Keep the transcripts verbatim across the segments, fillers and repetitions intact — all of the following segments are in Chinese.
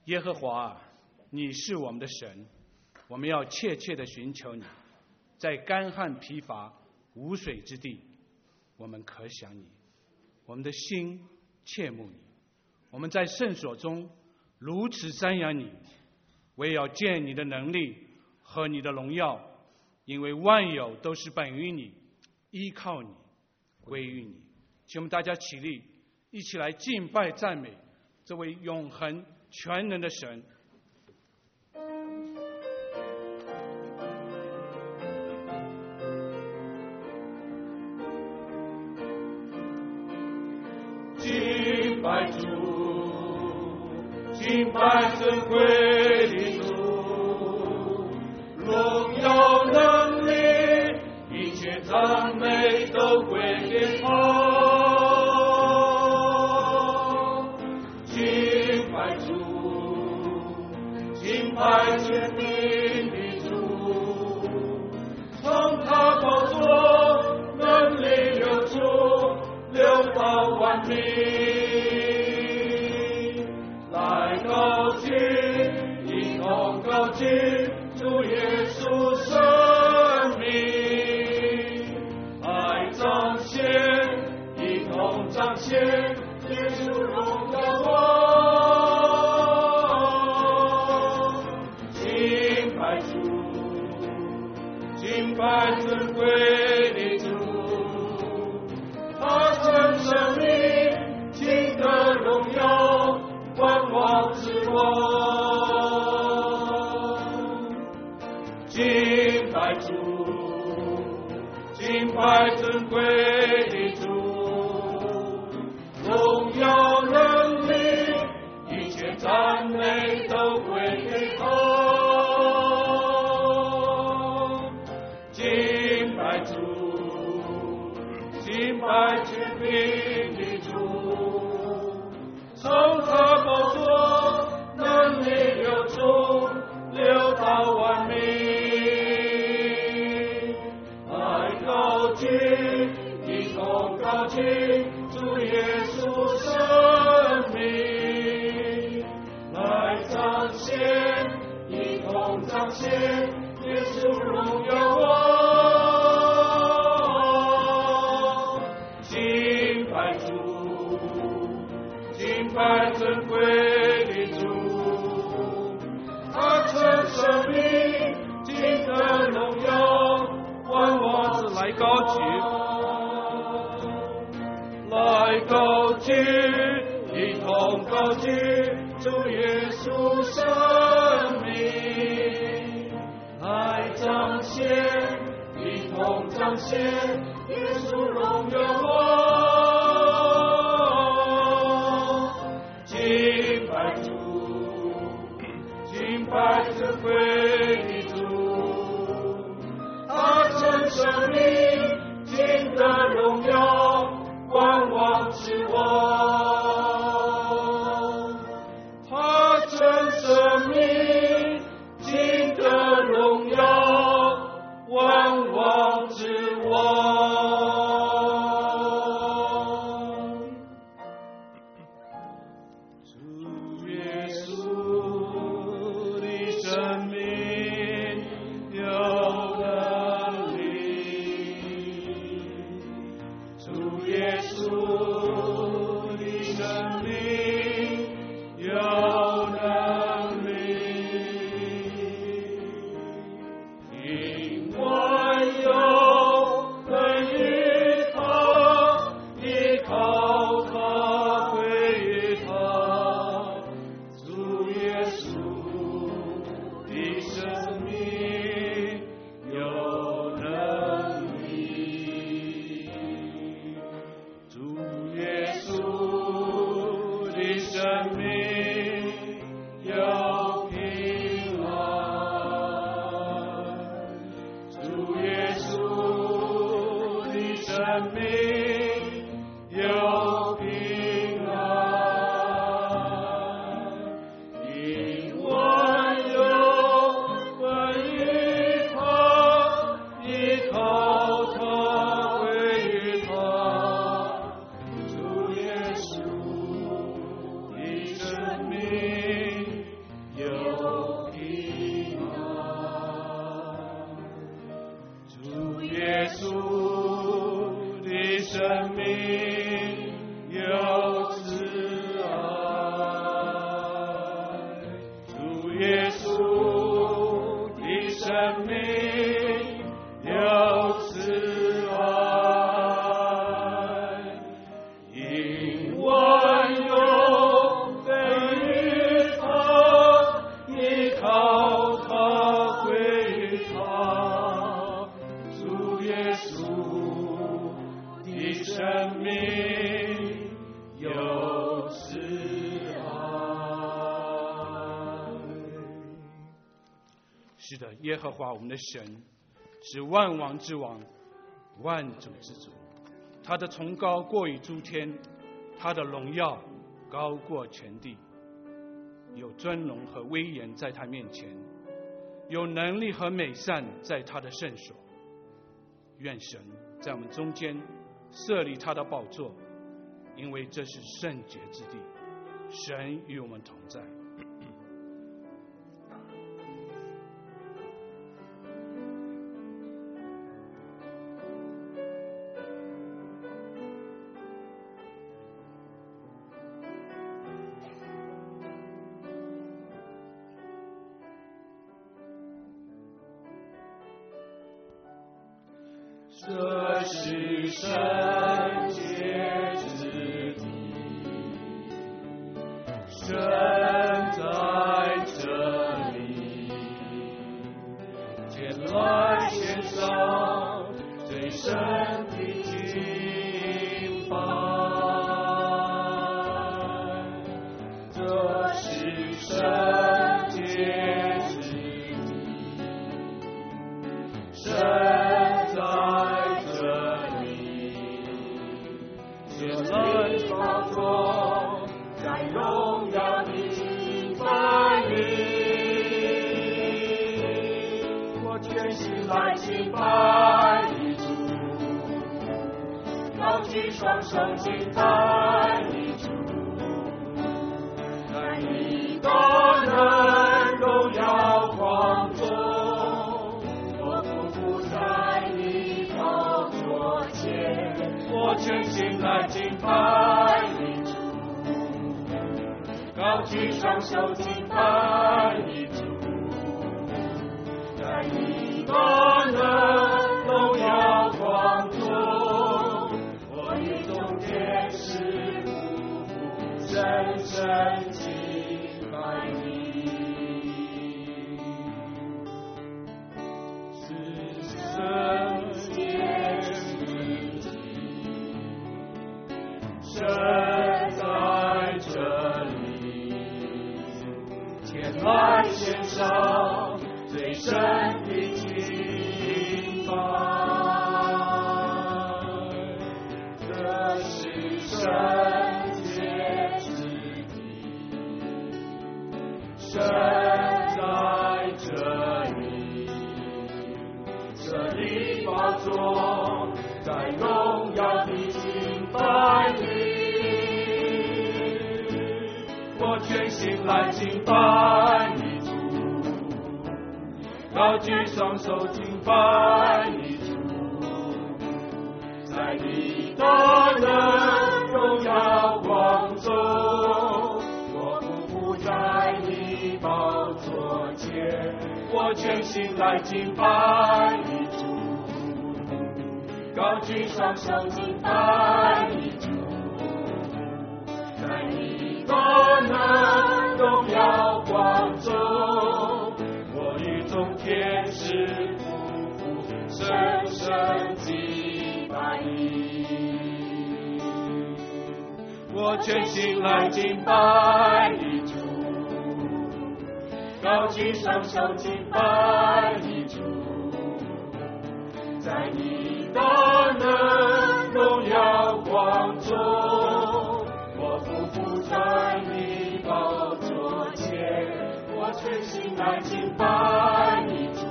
耶和华啊，你是我们的神，我们要切切地寻求你。在干旱疲乏无水之地，我们可想你，我们的心切慕你。我们在圣所中如此瞻仰你，我也要见你的能力和你的荣耀，因为万有都是本于你，依靠你，归于你。请我们大家起立，一起来敬拜赞美这位永恒全能的神。 敬拜主，敬拜尊贵的主，荣耀能力，一切赞美都归给他。敬拜主，敬拜全名的主，从他宝座能力流出，流到万民。来高举，一同高举主耶稣生命，爱彰显，一同彰显耶稣荣耀光。敬拜主，敬拜尊贵的主，他曾生命，经得荣耀，万王之王。敬拜主，敬拜尊贵的主，荣耀能力，一切赞美都归给他。敬拜主，敬拜全名的主，从他宝座能力流出，流到万民。来高举，一同高举主耶稣生命，来彰显，一同彰显耶稣荣耀光。敬拜主，敬拜尊贵的主，他曾生命，经得荣耀，万王之来高举，来高举，一同高举主耶稣生命，来彰显，一同彰显耶稣荣耀光。敬拜主，敬拜尊贵的主，他曾生命，经得荣耀，万王之王。他曾生命，经得荣耀，万王之王。主耶稣的生命有能力，主耶稣的生命有能力，因万有本于他，依靠他，归于他。主耶稣的生命有能力，主耶稣的生命有平安，主耶稣的生命有平安，因万有本于他，依靠他，归于他。主耶稣的生命是的，耶和华我们的神是万王之王，万主之主，他的崇高过于诸天，他的荣耀高过全地，有尊荣和威严在他面前，有能力和美善在他的圣所。愿神在我们中间设立他的宝座，因为这是圣洁之地，神与我们同在。 这是圣洁之地，神在这里，前来献上最深的敬拜。这是圣洁之地，神宝座在荣耀的敬拜里，我全心来敬拜你主，高举双手敬拜你主，在你的能荣耀光中，我匍匐在你宝座前，我全心来敬拜你主，高举双手敬拜你主，在你的能荣耀光中，我与众天使匍匐深深敬拜你，是圣洁之地，神在这里，前来献上最深的敬拜。这是圣洁之地，神在这里，这里宝座在荣耀的敬拜里。我全心来敬拜你主，高举双手敬拜你主，在你的能荣耀光中，我匍匐在你宝座前，我全心来敬拜你主，高举双手敬拜你主，在你的能荣耀光中，我与众天使匍匐深深敬拜你，我全心来敬拜你主，高举双手敬拜你主，在你的能荣耀光中，我匍匐在你宝座前，我全心来敬拜你主，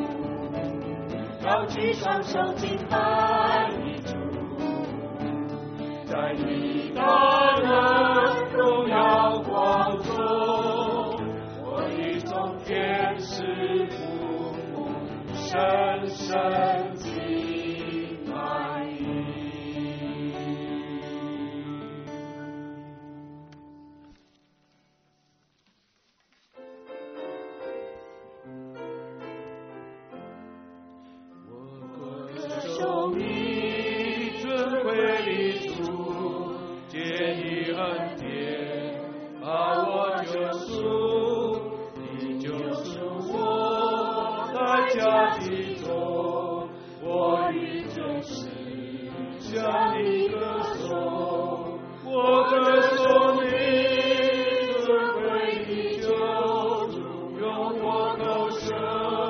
高举双手敬拜你主，在你的能荣耀光中，我与众天使匍匐深深敬拜你。受你尊贵的主，借你恩典把我救赎，你救赎我在家的中，我与真实向你歌颂，我歌颂你尊贵的救主，用我口舌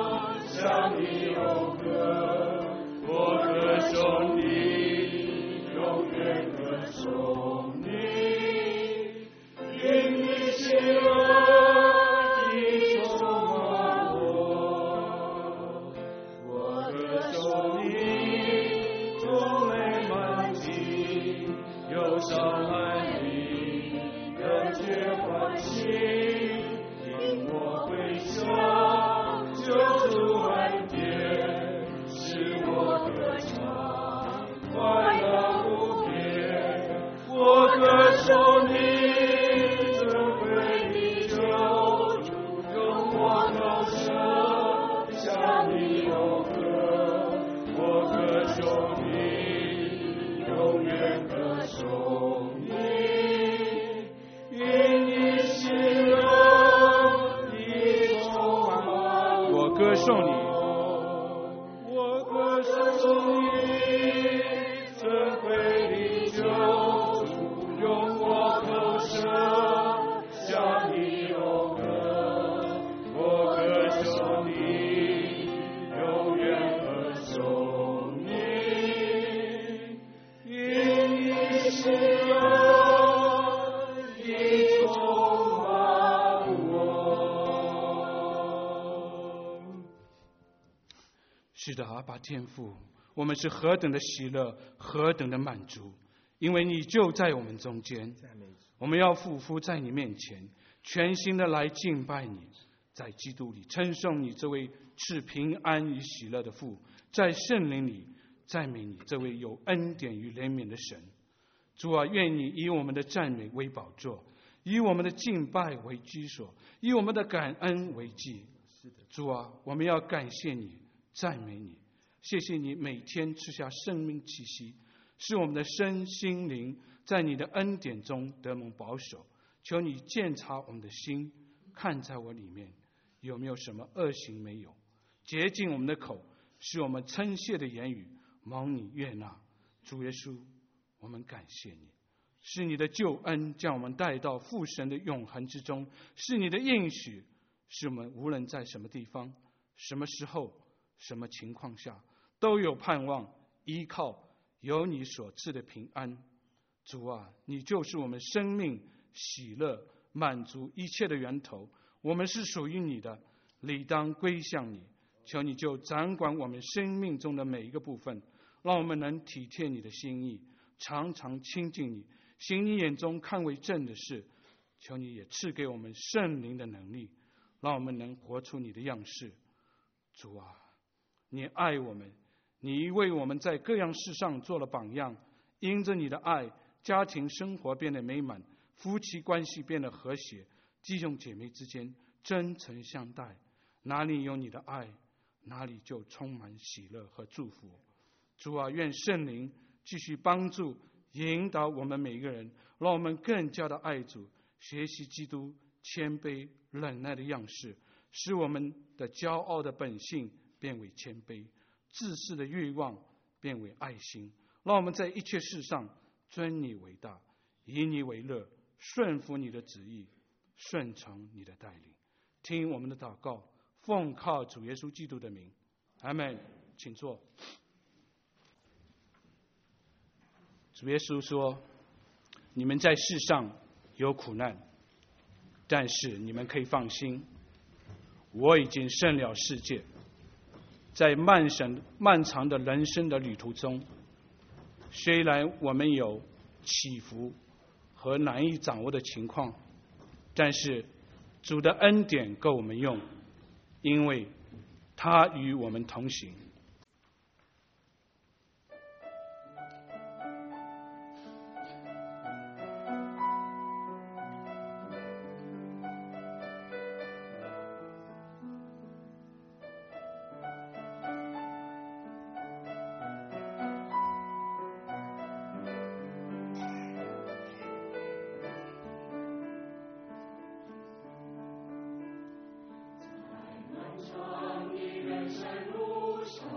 歌颂你， 我歌颂你，尊贵的救主，用我口舌向你讴歌。我歌颂你，永远歌颂你，因你是爱，你充满我。 是的，阿爸天父，我们是何等的喜乐，何等的满足，因为你就在我们中间。我们要俯伏在你面前，全心的来敬拜你，在基督里称颂你这位赐平安与喜乐的父，在圣灵里赞美你这位有恩典与怜悯的神。主啊，愿你以我们的赞美为宝座，以我们的敬拜为居所，以我们的感恩为祭。主啊，我们要感谢你，赞美你，谢谢你每天赐下生命气息，使我们的身心灵在你的恩典中得蒙保守。求你鉴察我们的心，看在我里面有没有什么恶行没有，洁净我们的口，使我们称谢的言语蒙你悦纳。主耶稣，我们感谢你，是你的救恩将我们带到父神的永恒之中，是你的应许，使我们无论在什么地方、什么时候、什么情况下都有盼望，依靠有你所赐的平安。主啊，你就是我们生命喜乐满足一切的源头，我们是属于你的，理当归向你。求你就掌管我们生命中的每一个部分，让我们能体贴你的心意，常常亲近你，行你眼中看为正的事。求你也赐给我们圣灵的能力，让我们能活出你的样式。主啊，你爱我们，你为我们在各样事上做了榜样，因着你的爱，家庭生活变得美满，夫妻关系变得和谐，弟兄姐妹之间真诚相待。哪里有你的爱，哪里就充满喜乐和祝福。主啊，愿圣灵继续帮助引导我们每一个人，让我们更加的爱主，学习基督谦卑忍耐的样式，使我们的骄傲的本性变为谦卑，自私的欲望变为爱心。让我们在一切事上尊你为大，以你为乐，顺服你的旨意，顺从你的带领。听我们的祷告，奉靠主耶稣基督的名，阿们。请坐。主耶稣说，你们在世上有苦难，但是你们可以放心，我已经胜了世界。在漫神漫长的人生的旅途中，虽然我们有起伏和难以掌握的情况，但是主的恩典够我们用，因为他与我们同行。 长的人生路上。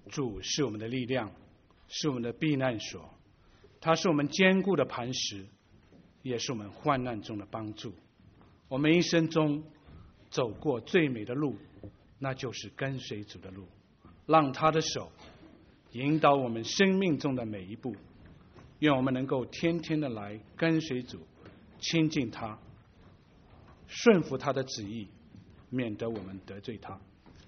主是我们的力量，是我们的避难所，他是我们坚固的磐石，也是我们患难中的帮助。我们一生中走过最美的路，那就是跟随主的路，让他的手引导我们生命中的每一步。愿我们能够天天的来跟随主，亲近他，顺服他的旨意，免得我们得罪他。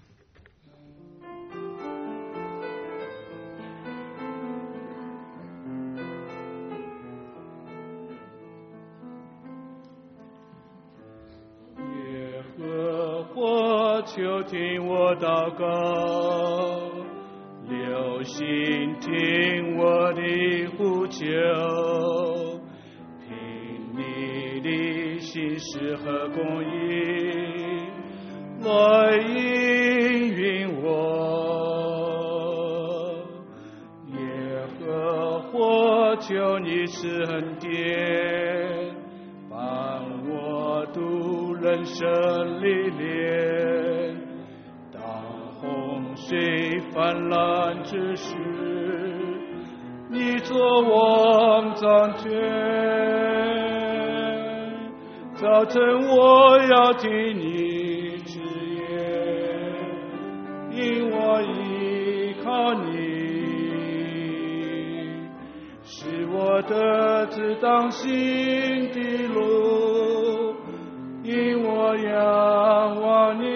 耶和华，求听我祷告，留心听我的呼求，凭你的信实和公义来应允我。耶和华，求你赐恩典，帮我度人生历练，当洪水泛滥之时，你作王掌权。早晨我要听你旨言，因我依靠你，是我的指当行的路，因我仰望你，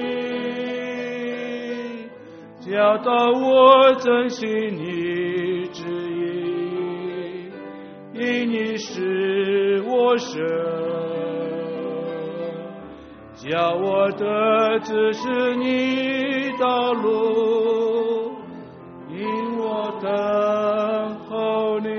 教导我珍惜你旨意，因你是我神，叫我的指示你道路，因我等候你。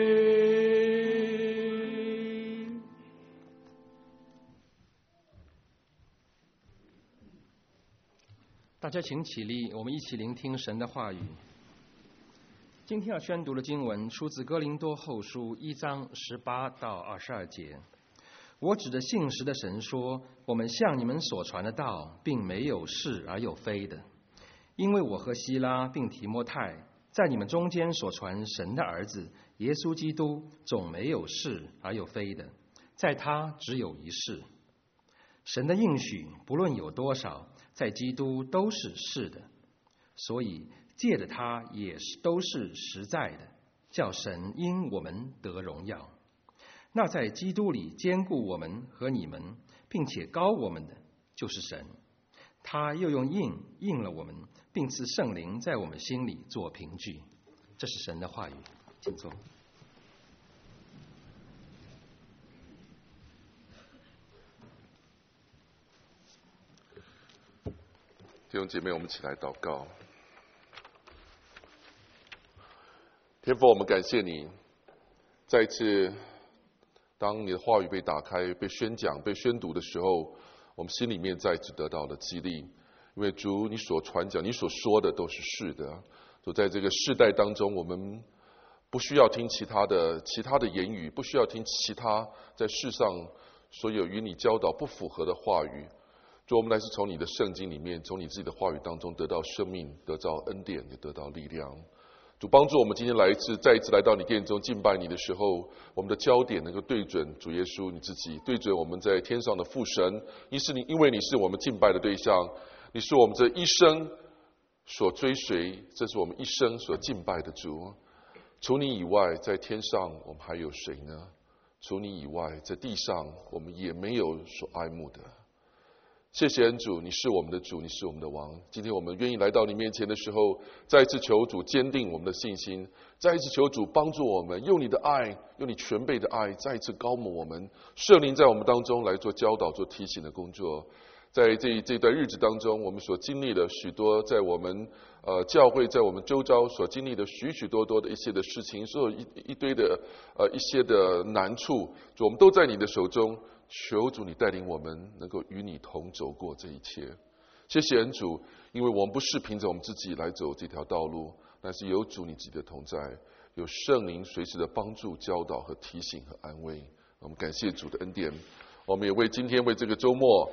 大家请起立，我们一起聆听神的话语。今天要宣读的经文出自哥林多后书一章十八到二十二节。我指着信实的神说，我们向你们所传的道，并没有是而有非的，因为我和希拉并提摩太在你们中间所传神的儿子耶稣基督，总没有是而有非的，在他只有一是。神的应许不论有多少，在基督都是是的，所以借着他也是都是实在的，叫神因我们得荣耀。那在基督里坚固我们和你们，并且膏我们的，就是神。他又用印印了我们，并赐圣灵在我们心里做凭据。这是神的话语，请坐。 弟兄姐妹，我们一起来祷告。天父，我们感谢你，再一次当你的话语被打开、被宣讲、被宣读的时候，我们心里面再次得到了激励。因为主，你所传讲、你所说的都是是的。主，在这个世代当中，我们不需要听其他的其他的言语，不需要听其他在世上所有与你教导不符合的话语。主，我们来是从你的圣经里面，从你自己的话语当中得到生命，得到恩典，也得到力量。主，帮助我们今天来一次，再一次来到你殿中敬拜你的时候，我们的焦点能够对准主耶稣你自己，对准我们在天上的父神。因是你，因为你是我们敬拜的对象，你是我们这一生所追随，这是我们一生所敬拜的主。除你以外，在天上我们还有谁呢？除你以外，在地上我们也没有所爱慕的。谢谢恩主，你是我们的主，你是我们的王。今天我们愿意来到你面前的时候，再一次求主坚定我们的信心，再一次求主帮助我们，用你的爱，用你全备的爱，再一次高抹我们，圣灵在我们当中来做教导、做提醒的工作。在这这段日子当中，我们所经历了许多，在我们呃教会，在我们周遭所经历的许许多多的一些的事情，所有一一堆的呃一些的难处，我们都在你的手中。求主你带领我们能够与你同走过这一切。谢谢恩主，因为我们不是凭着我们自己来走这条道路，但是有主你自己的同在，有圣灵随时的帮助、教导和提醒和安慰。我们感谢主的恩典。我们也为今天为这个周末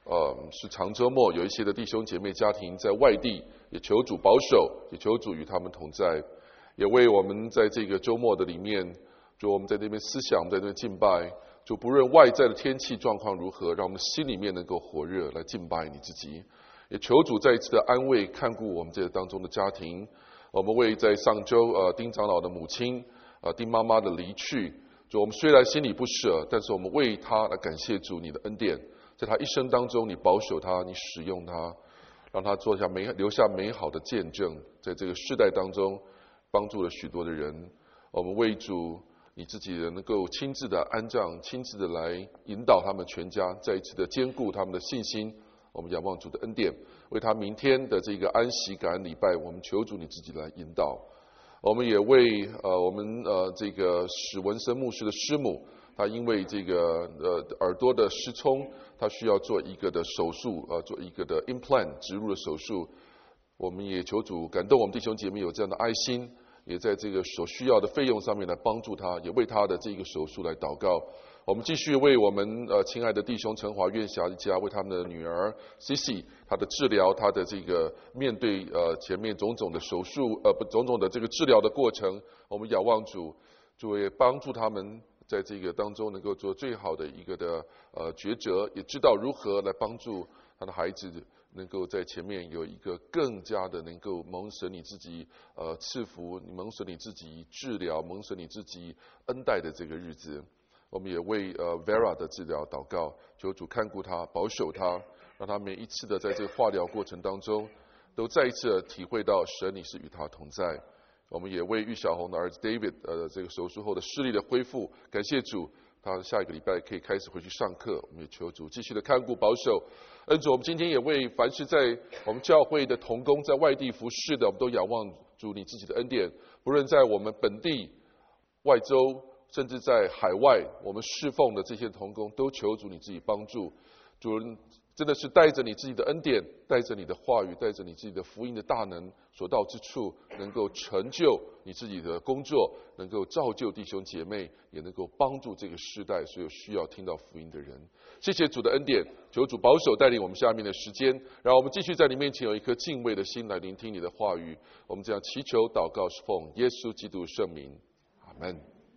呃是长周末，有一些的弟兄姐妹家庭在外地，也求主保守，也求主与他们同在，也为我们在这个周末的里面，就我们在那边思想，我们在那边敬拜，就不论外在的天气状况如何，让我们心里面能够火热来敬拜你自己。也求主再一次的安慰看顾我们这当中的家庭。我们为在上周呃丁长老的母亲呃丁妈妈的离去，就我们虽然心里不舍，但是我们为她来感谢主你的恩典，在她一生当中你保守她，你使用她，让她做下美留下美好的见证，在这个世代当中帮助了许多的人。我们为主你自己能够亲自的安葬，亲自的来引导他们全家，再一次的坚固他们的信心。我们仰望主的恩典，为他明天的这个安息感恩礼拜，我们求主你自己来引导。我们也为呃我们呃这个史文森牧师的师母，他因为这个呃耳朵的失聪，他需要做一个的手术，呃做一个的 implant 植入的手术。我们也求主感动我们弟兄姐妹有这样的爱心，也在这个所需要的费用上面来帮助他，也为他的这个手术来祷告。我们继续为我们呃亲爱的弟兄陈华院侠一家，为他们的女儿 Cici 他的治疗，他的这个面对呃前面种种的手术呃不种种的这个治疗的过程，我们仰望主，主也帮助他们在这个当中能够做最好的一个的呃抉择，也知道如何来帮助他的孩子能够在前面有一个更加的能够蒙神你自己呃赐福，蒙神你自己治疗，蒙神你自己恩待的这个日子。我们也为呃 Vera 的治疗祷告，求主看顾他，保守他，让他每一次的在这个化疗过程当中，都再一次的体会到神你是与他同在。我们也为玉小红的儿子 David 呃这个手术后的视力的恢复，感谢主，他下一个礼拜可以开始回去上课。我们也求主继续的看顾保守。恩主，我们今天也为凡是在我们教会的同工在外地服侍的，我们都仰望主你自己的恩典，不论在我们本地、外州，甚至在海外，我们侍奉的这些同工，都求主你自己帮助。主真的是带着你自己的恩典，带着你的话语，带着你自己的福音的大能所到之处，能够成就你自己的工作，能够造就弟兄姐妹，也能够帮助这个世代所有需要听到福音的人。谢谢主的恩典，求主保守带领我们下面的时间，让我们继续在你面前有一颗敬畏的心来聆听你的话语。我们这样祈求祷告，是奉耶稣基督圣名，阿们。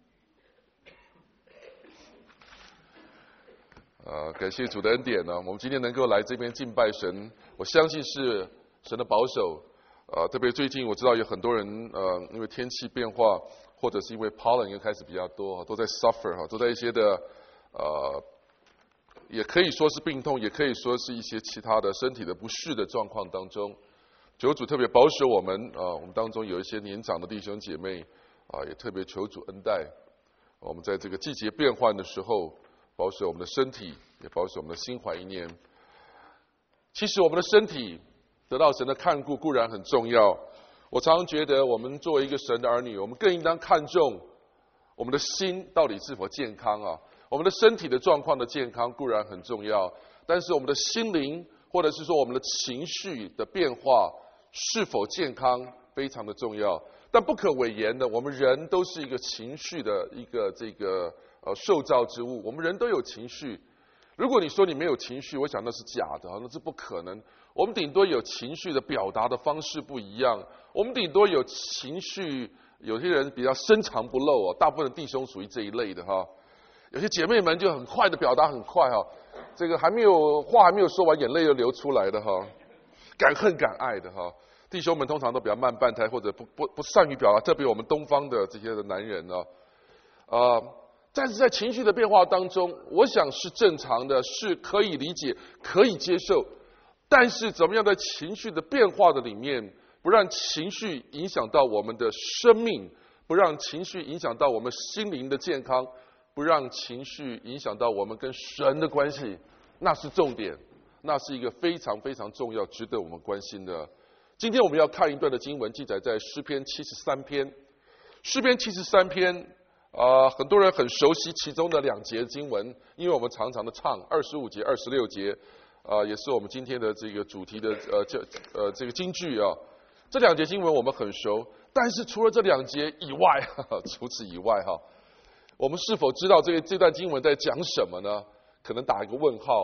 呃，感谢主的恩典呢，我们今天能够来这边敬拜神，我相信是神的保守。呃，特别最近我知道有很多人呃，因为天气变化，或者是因为 pollen 又开始比较多，都在 suffer 哈，都在一些的呃，也可以说是病痛，也可以说是一些其他的身体的不适的状况当中。求主特别保守我们啊、呃，我们当中有一些年长的弟兄姐妹啊、呃，也特别求主恩待我们在这个季节变换的时候。保守我们的身体，也保守我们的心怀意念。其实我们的身体得到神的看顾固然很重要，我常常觉得我们作为一个神的儿女，我们更应当看重我们的心到底是否健康啊。我们的身体的状况的健康固然很重要，但是我们的心灵或者是说我们的情绪的变化是否健康非常的重要。但不可讳言的，我们人都是一个情绪的一个这个呃受造之物，我们人都有情绪。如果你说你没有情绪，我想那是假的，那是不可能。我们顶多有情绪的表达的方式不一样，我们顶多有情绪，有些人比较深藏不露哦，大部分的弟兄属于这一类的哈。有些姐妹们就很快的表达很快哈，这个还没有话还没有说完，眼泪就流出来的哈，敢恨敢爱的哈。弟兄们通常都比较慢半拍，或者不不不善于表达，特别我们东方的这些的男人呢，呃，但是在情绪的变化当中，我想是正常的，是可以理解、可以接受。但是怎么样在情绪的变化的里面，不让情绪影响到我们的生命，不让情绪影响到我们心灵的健康，不让情绪影响到我们跟神的关系，那是重点，那是一个非常非常重要、值得我们关心的。今天我们要看一段的经文，记载在诗篇七十三篇。诗篇七十三篇，呃，很多人很熟悉其中的两节经文，因为我们常常的唱二十五节、二十六节，呃，也是我们今天的这个主题的呃这呃这个金句啊。这两节经文我们很熟，但是除了这两节以外，呵呵除此以外哈，我们是否知道这个这段经文在讲什么呢？可能打一个问号。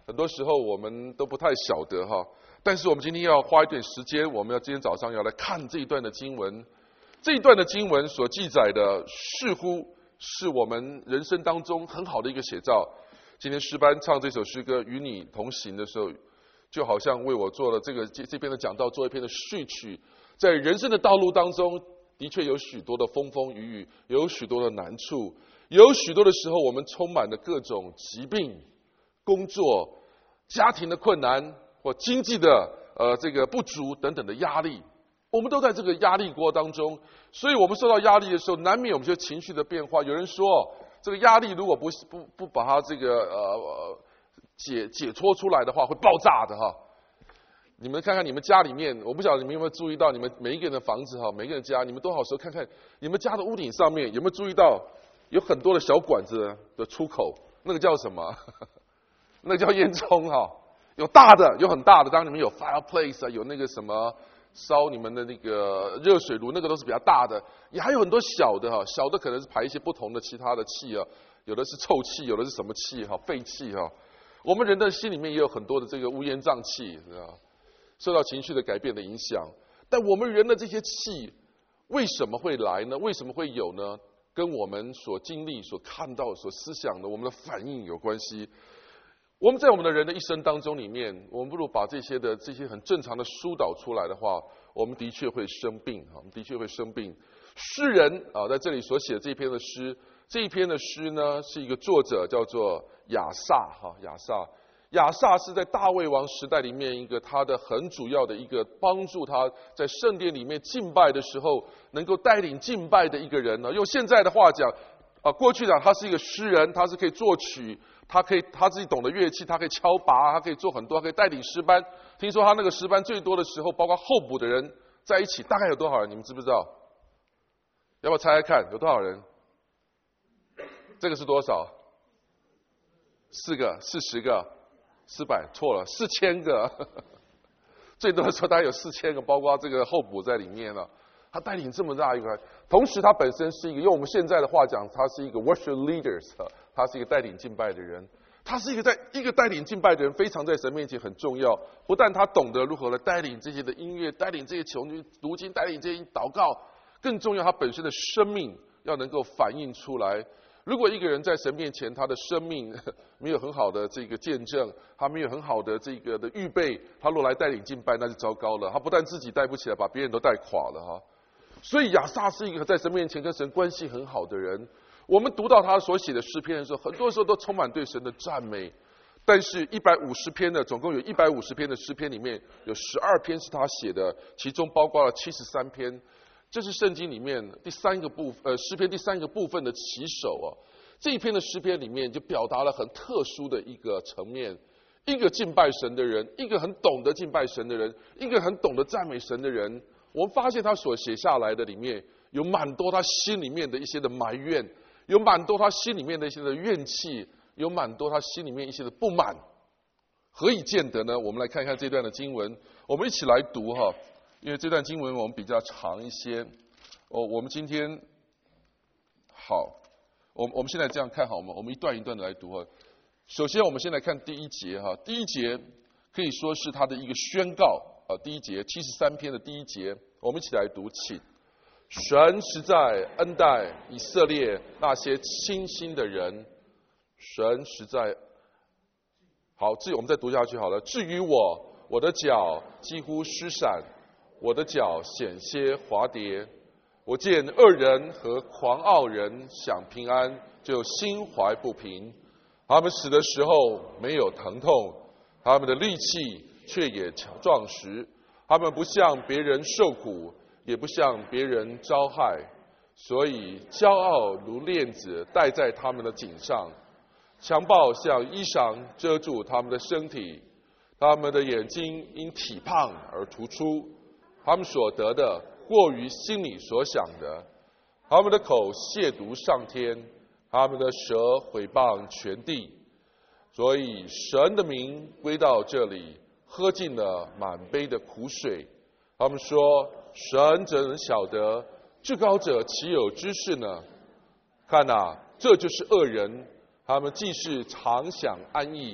很多时候我们都不太晓得哈。但是我们今天要花一点时间，我们要今天早上要来看这一段的经文。这一段的经文所记载的，似乎是我们人生当中很好的一个写照。今天诗班唱这首诗歌《与你同行》的时候，就好像为我做了这个这这篇的讲道，做一篇的序曲。在人生的道路当中，的确有许多的风风雨雨，有许多的难处，有许多的时候，我们充满了各种疾病、工作、家庭的困难或经济的呃这个不足等等的压力。我们都在这个压力锅当中，所以我们受到压力的时候，难免我们就情绪的变化。有人说，这个压力如果不不不把它这个呃解解脱出来的话，会爆炸的哈。你们看看你们家里面，我不晓得你们有没有注意到，你们每一个人的房子哈，每个人家，你们多少时候看看你们家的屋顶上面有没有注意到有很多的小管子的出口，那个叫什么？那个叫烟囱哈。有大的，有很大的，当然你们有 fireplace 啊，有那个什么。烧你们的那个热水炉，那个都是比较大的，也还有很多小的哈，小的可能是排一些不同的其他的气啊，有的是臭气，有的是什么气哈，废气哈。我们人的心里面也有很多的这个乌烟瘴气，是吧？受到情绪的改变的影响。但我们人的这些气为什么会来呢？为什么会有呢？跟我们所经历、所看到、所思想的我们的反应有关系。我们在我们的人的一生当中里面，我们不如把这些的这些很正常的疏导出来的话，我们的确会生病啊，我们的确会生病。诗人啊，在这里所写的这篇的诗，这一篇的诗呢，是一个作者叫做亚萨哈，亚萨，亚萨是在大卫王时代里面一个他的很主要的一个帮助他在圣殿里面敬拜的时候，能够带领敬拜的一个人呢。用现在的话讲，啊，过去讲他是一个诗人，他是可以作曲。他可以他自己懂得乐器，他可以敲拔，他可以做很多，他可以带领诗班。听说他那个诗班最多的时候，包括候补的人在一起，大概有多少人？你们知不知道？要不要猜猜看，有多少人？这个是多少？四个、四十个、四百？错了，四千个。最多的时候大概有四千个，包括这个候补在里面了。他带领这么大一个，同时他本身是一个，用我们现在的话讲，他是一个 worship leaders， 他是一个带领敬拜的人。他是一个在一个带领敬拜的人，非常在神面前很重要。不但他懂得如何来带领这些的音乐，带领这些穷经读经，带领这些祷告，更重要，他本身的生命要能够反映出来。如果一个人在神面前，他的生命没有很好的这个见证，他没有很好的这个的预备，他若来带领敬拜，那就糟糕了。他不但自己带不起来，把别人都带垮了哈。所以亚萨是一个在神面前跟神关系很好的人。我们读到他所写的诗篇的时候，很多时候都充满对神的赞美。但是一百五十篇的，总共有一百五十篇的诗篇里面，有十二篇是他写的，其中包括了七十三篇。这是圣经里面第三个部呃诗篇第三个部分的起手啊。这一篇的诗篇里面就表达了很特殊的一个层面，一个敬拜神的人，一个很懂得敬拜神的人，一个很懂得赞美神的人。我们发现他所写下来的里面有蛮多他心里面的一些的埋怨，有蛮多他心里面的一些的怨气，有蛮多他心里面一些的不满。何以见得呢？我们来看看这段的经文，我们一起来读哈。因为这段经文我们比较长一些，哦，我们今天好，我我们现在这样看好吗？我们一段一段的来读哈。首先，我们先来看第一节哈，第一节可以说是他的一个宣告啊。第一节七十三篇的第一节，我们一起来读，请。神实在恩待以色列那些清心的人，神实在好。至于我们再读下去好了。至于我，我的脚几乎失闪。我的脚险些滑跌，我见恶人和狂傲人享平安，就心怀不平。他们死的时候没有疼痛，他们的力气却也壮实。他们不向别人受苦，也不向别人遭害，所以骄傲如链子戴在他们的颈上，强暴像衣裳遮住他们的身体。他们的眼睛因体胖而突出。他们所得的过于心里所想的，他们的口亵渎上天，他们的舌毁谤全地。所以神的名归到这里，喝尽了满杯的苦水。他们说：神怎能晓得？至高者岂有知识呢？看哪，这就是恶人，他们既是常享安逸，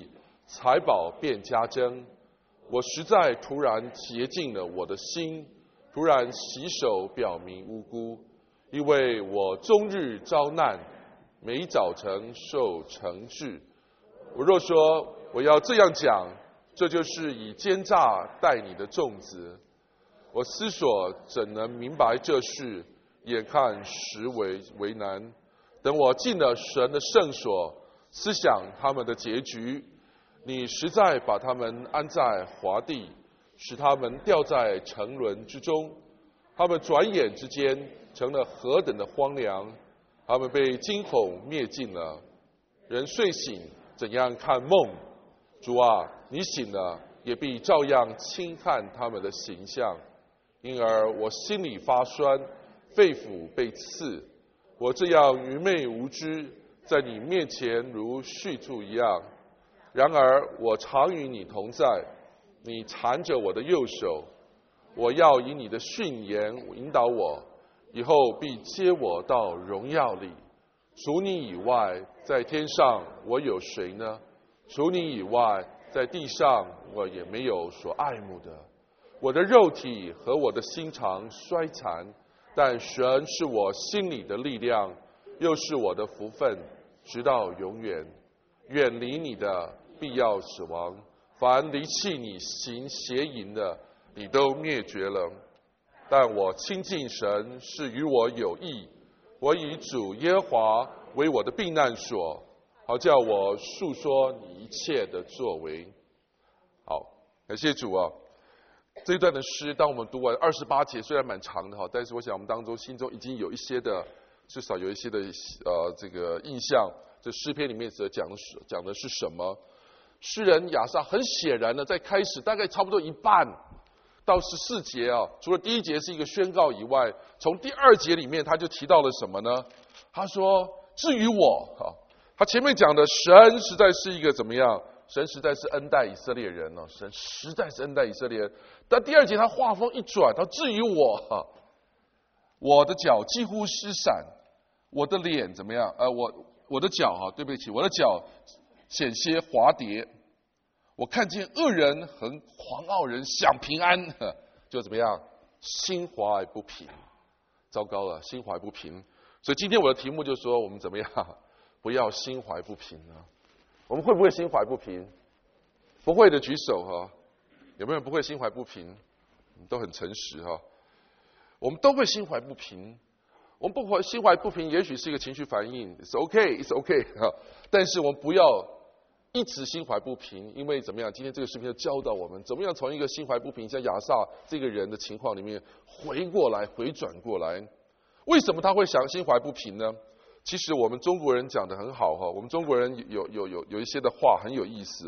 财宝便加增。我实在突然洁净了我的心，突然洗手表明无辜，因为我终日遭难，每早晨受惩治。我若说我要这样讲，这就是以奸诈待你的众子。我思索怎能明白这事，眼看实为为难。等我进了神的圣所，思想他们的结局，你实在把他们安在华地，使他们掉在沉沦之中。他们转眼之间成了何等的荒凉，他们被惊恐灭尽了。人睡醒，怎样看梦？主啊，你醒了，也必照样轻看他们的形象。因而我心里发酸，肺腑被刺。我这样愚昧无知，在你面前如畜畜一样。然而我常与你同在，你缠着我的右手。我要以你的训言引导我，以后必接我到荣耀里。除你以外，在天上我有谁呢？除你以外，在地上我也没有所爱慕的。我的肉体和我的心肠衰残，但神是我心里的力量，又是我的福分，直到永远。远离你的必要死亡，凡离弃你行邪淫的，你都灭绝了。但我亲近神是与我有益，我以主耶和华为我的避难所，好叫我述说你一切的作为。好，感谢主啊！这一段的诗，当我们读完二十八节，虽然蛮长的哈，但是我想我们当中心中已经有一些的，至少有一些的呃这个印象。这诗篇里面所讲的是讲的是什么？诗人亚萨很显然的在开始大概差不多一半到十四节啊，除了第一节是一个宣告以外，从第二节里面他就提到了什么呢？他说：“至于我啊，他前面讲的神实在是一个怎么样？神实在是恩待以色列人哦，神实在是恩待以色列人。但第二节他话锋一转，他至于我啊，我的脚几乎失散，我的脸怎么样？呃，我我的脚哈，对不起，我的脚险些滑跌。我看见恶人和狂傲人享平安，就怎么样？心怀不平。糟糕了，心怀不平。所以今天我的题目就说，我们怎么样？不要心怀不平呢？我们会不会心怀不平？不会的举手哈。有没有人不会心怀不平？都很诚实哈。我们都会心怀不平。我们不会心怀不平，也许是一个情绪反应 ，it's okay, it's okay 哈。但是我们不要一直心怀不平，因为怎么样？今天这个视频就教导我们，怎么样从一个心怀不平，像亚萨这个人的情况里面回过来、回转过来。为什么他会想心怀不平呢？其实我们中国人讲得很好哈，我们中国人有有有有一些的话很有意思。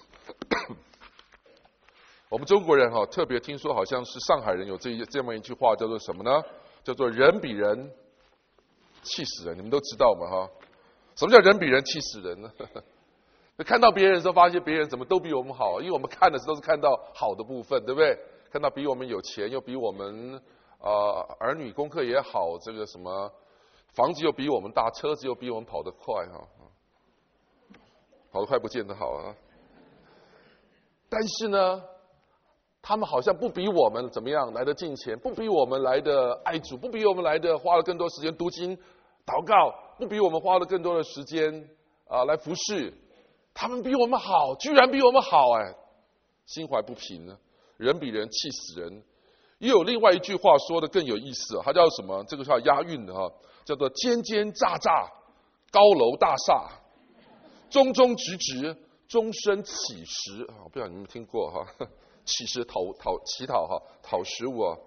我们中国人哈，特别听说好像是上海人有这一这么一句话，叫做什么呢？叫做人比人气死人。你们都知道吗？哈，什么叫人比人气死人呢？看到别人的时候，发现别人怎么都比我们好，因为我们看的时候都是看到好的部分，对不对？看到比我们有钱，又比我们呃儿女功课也好，这个什么房子又比我们大，车子又比我们跑得快哈，跑得快不见得好啊。但是呢，他们好像不比我们怎么样来得敬虔，不比我们来的爱主，不比我们来的花了更多时间读经祷告，不比我们花了更多的时间啊、呃、来服侍。他们比我们好，居然比我们好，哎，心怀不平呢。人比人气死人。也有另外一句话说的更有意思，它叫什么？这个是要押韵的哈，叫做尖尖乍乍，高楼大厦，中中直直，终身乞食啊！不知道你们听过哈？乞食讨讨乞讨哈，讨食物啊。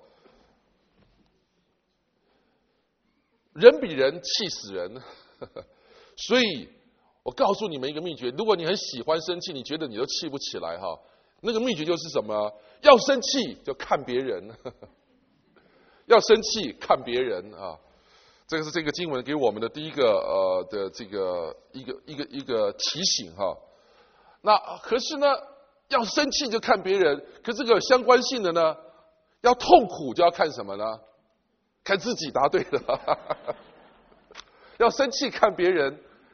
人比人气死人，所以我告诉你们一个秘诀：如果你很喜欢生气，你觉得你都气不起来哈，那个秘诀就是什么？要生气就看别人，要生气看别人啊！这个是这个经文给我们的第一个呃的这个一个一个一个提醒哈。那可是呢，要生气就看别人，可这个相关性的呢，要痛苦就要看什么呢？看自己。答对了。要生气看别人，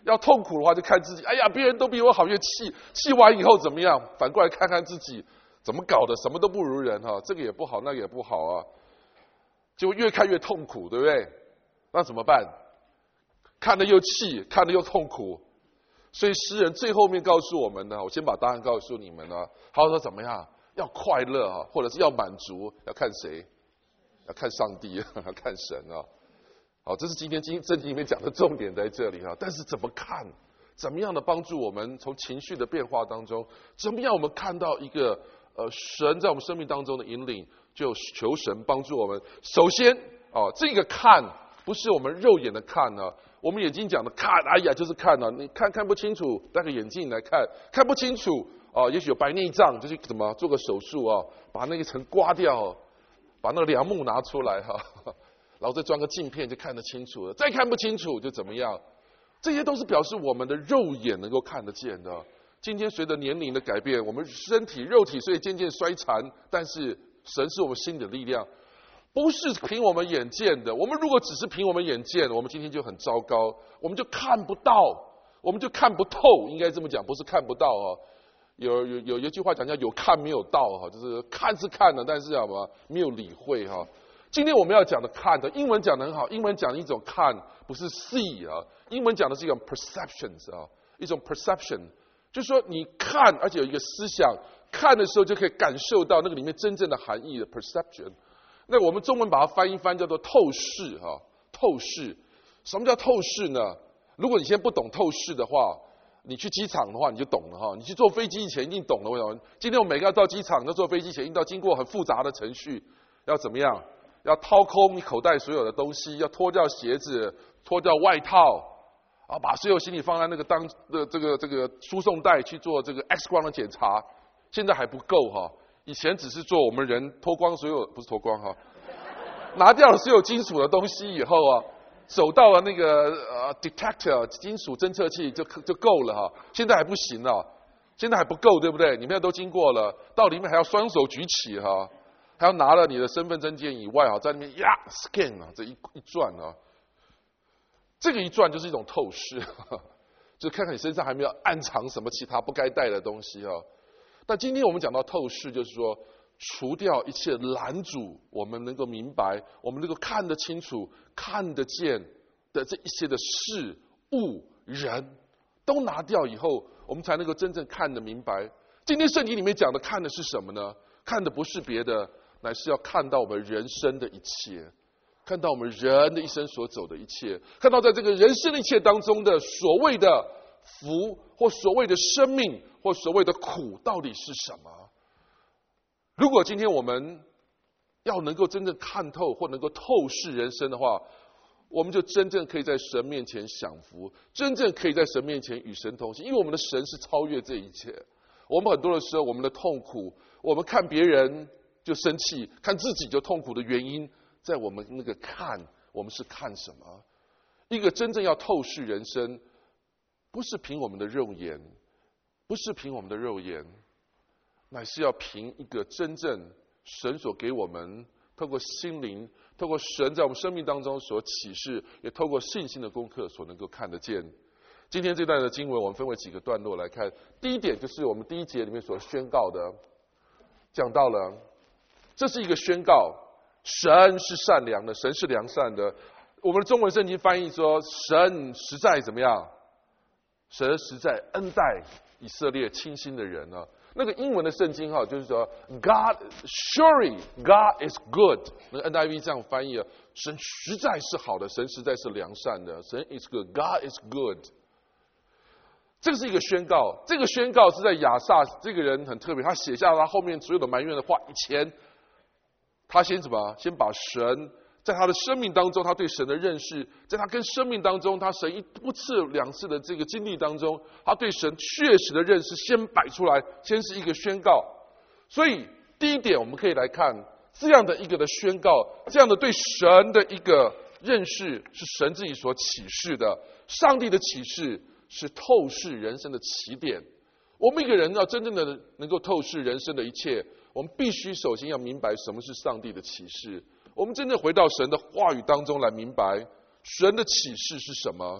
要痛苦的话就看自己，哎呀，别人都比我好，越气，气完以后怎么样？反过来看看自己怎么搞的，什么都不如人哈，这个也不好，那个也不好啊，就越看越痛苦，对不对？那怎么办？看了又气，看了又痛苦。所以诗人最后面告诉我们呢，我先把答案告诉你们呢，他说怎么样？要快乐啊，或者是要满足，要看谁？要看上帝，要看神啊。好，这是今天经圣经里面讲的重点在这里啊。但是怎么看？怎么样的帮助我们从情绪的变化当中，怎么样我们看到一个呃神在我们生命当中的引领，就求神帮助我们。首先哦，这个看不是我们肉眼的看呢、啊，我们眼睛讲的看，哎呀就是看呢、啊，你看看不清楚，戴个眼镜来看，看不清楚哦、呃，也许有白内障，就是怎么做个手术啊，把那一层刮掉，把那个梁木拿出来哈。然后再装个镜片就看得清楚了，再看不清楚就怎么样？这些都是表示我们的肉眼能够看得见的。今天随着年龄的改变，我们身体肉体虽然渐渐衰残，但是神是我们心里的力量，不是凭我们眼见的。我们如果只是凭我们眼见，我们今天就很糟糕，我们就看不到，我们就看不透，应该这么讲，不是看不到啊。有有有一句话讲叫有看没有到哈，就是看是看了，但是什么没有理会哈。今天我们要讲的看的，英文讲得很好，英文讲的一种看不是 see 啊，英文讲的是一种 perceptions 啊，一种 perception， 就是说你看，而且有一个思想，看的时候就可以感受到那个里面真正的含义的 perception。那我们中文把它翻一翻叫做透视哈、啊，透视。什么叫透视呢？如果你先不懂透视的话，你去机场的话你就懂了哈，你去坐飞机以前一定懂了。为什么？今天我们每个要到机场，要坐飞机前，一定要经过很复杂的程序，要怎么样？要掏空你口袋所有的东西，要脱掉鞋子，脱掉外套，啊，把所有行李放在那个当的这个这个输送带去做这个 X 光的检查。现在还不够哈，以前只是做我们人脱光所有，不是脱光哈，拿掉了所有金属的东西以后啊，走到了那个呃 detector 金属侦测器就就够了哈。现在还不行啊，现在还不够，对不对？你们都经过了，到里面还要双手举起哈。还要拿了你的身份证件以外啊，在那边呀 scan 啊，这一一转啊，这个一转就是一种透视，呵呵就看看你身上还没有暗藏什么其他不该带的东西啊。但今天我们讲到透视，就是说除掉一切拦阻我们能够明白、我们能够看得清楚、看得见的这一些的事物人，都拿掉以后，我们才能够真正看得明白。今天圣经里面讲的看的是什么呢？看的不是别的，乃是要看到我们人生的一切，看到我们人的一生所走的一切，看到在这个人生的一切当中的所谓的福，或所谓的生命，或所谓的苦，到底是什么？如果今天我们要能够真正看透，或能够透视人生的话，我们就真正可以在神面前享福，真正可以在神面前与神同行，因为我们的神是超越这一切。我们很多的时候，我们的痛苦，我们看别人就生气，看自己就痛苦的原因，在我们那个看，我们是看什么？一个真正要透视人生，不是凭我们的肉眼，不是凭我们的肉眼，乃是要凭一个真正神所给我们，透过心灵，透过神在我们生命当中所启示，也透过信心的功课所能够看得见。今天这段的经文，我们分为几个段落来看。第一点就是我们第一节里面所宣告的，讲到了，这是一个宣告，神是善良的，神是良善的。我们的中文圣经翻译说，神实在怎么样？神实在恩待以色列清心的人呢。那个英文的圣经哈，就是说 God surely God is good， 那个 N I V 这样翻译啊，神实在是好的，神实在是良善的，神 is good，God is good。这个是一个宣告，这个宣告是在亚萨这个人很特别，他写下他后面所有的埋怨的话以前，他先什么？先把神在他的生命当中，他对神的认识，在他跟生命当中，他神一不次两次的这个经历当中，他对神确实的认识先摆出来，先是一个宣告。所以第一点，我们可以来看这样的一个的宣告，这样的对神的一个认识，是神自己所启示的，上帝的启示。是透视人生的起点。我们一个人要真正的能够透视人生的一切，我们必须首先要明白什么是上帝的启示。我们真正回到神的话语当中来明白神的启示是什么。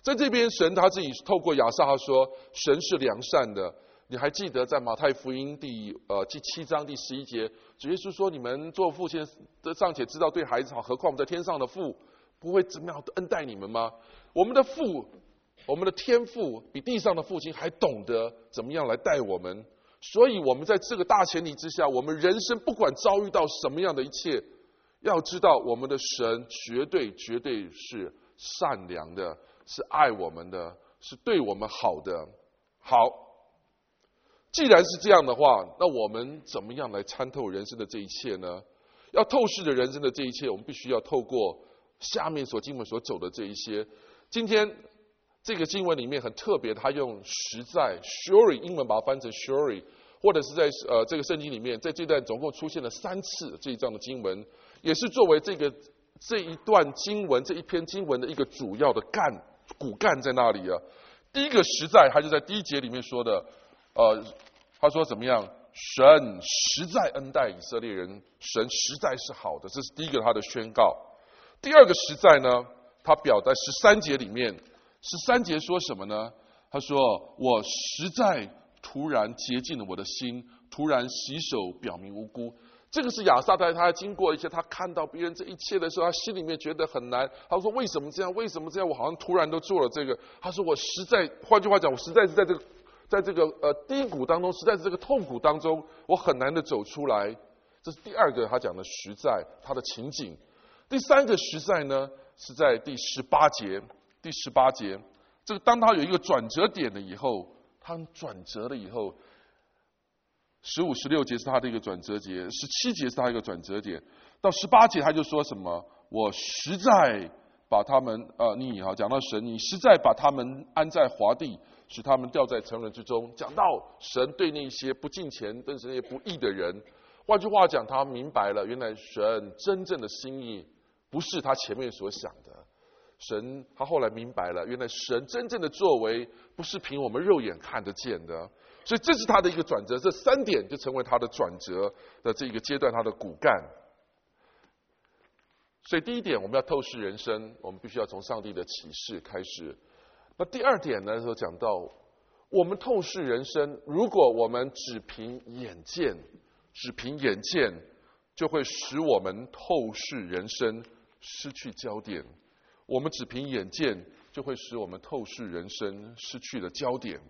在这边，神他自己透过亚萨他说，神是良善的。你还记得在马太福音第呃第七章第十一节，主耶稣说：“你们做父亲的尚且知道对孩子好，何况我们在天上的父不会怎么样恩待你们吗？”我们的父，我们的天父比地上的父亲还懂得怎么样来带我们。所以，我们在这个大前提之下，我们人生不管遭遇到什么样的一切，要知道我们的神绝对绝对是善良的，是爱我们的，是对我们好的。好，既然是这样的话，那我们怎么样来参透人生的这一切呢？要透视的人生的这一切，我们必须要透过下面所经文所走的这一些。今天这个经文里面很特别，他用实在 surely 英文把它翻成 surely， 或者是在呃这个圣经里面，在这段总共出现了三次这一章的经文，也是作为这个这一段经文这一篇经文的一个主要的干骨干在那里啊。第一个实在，他就在第一节里面说的，呃，他说怎么样？神实在恩待以色列人，神实在是好的，这是第一个他的宣告。第二个实在呢，他表在十三节里面，十三节说什么呢？他说：“我实在突然洁净了我的心，突然洗手，表明无辜。”这个是亚萨在他经过一些他看到别人这一切的时候，他心里面觉得很难。他说：“为什么这样？为什么这样？我好像突然都做了这个。”他说：“我实在，换句话讲，我实在是在这个，在这个呃低谷当中，实在是这个痛苦当中，我很难的走出来。”这是第二个他讲的实在，他的情景。第三个实在呢，是在第十八节。第十八节，这个当他有一个转折点了以后，他转折了以后。十五、十六节是他的一个转折节，十七节是他一个转折点，到十八节他就说什么？我实在把他们呃，你哈讲到神，你实在把他们安在华地，使他们掉在沉沦之中。讲到神对那些不敬虔、对那些不义的人，换句话讲，他明白了，原来神真正的心意不是他前面所想的。神他后来明白了，原来神真正的作为不是凭我们肉眼看得见的。所以这是他的一个转折，这三点就成为他的转折的这一个阶段，他的骨干。所以第一点，我们要透视人生，我们必须要从上帝的启示开始。那第二点呢，就讲到我们透视人生，如果我们只凭眼见，只凭眼见，就会使我们透视人生失去焦点。我们只凭眼见，就会使我们透视人生失去了焦点。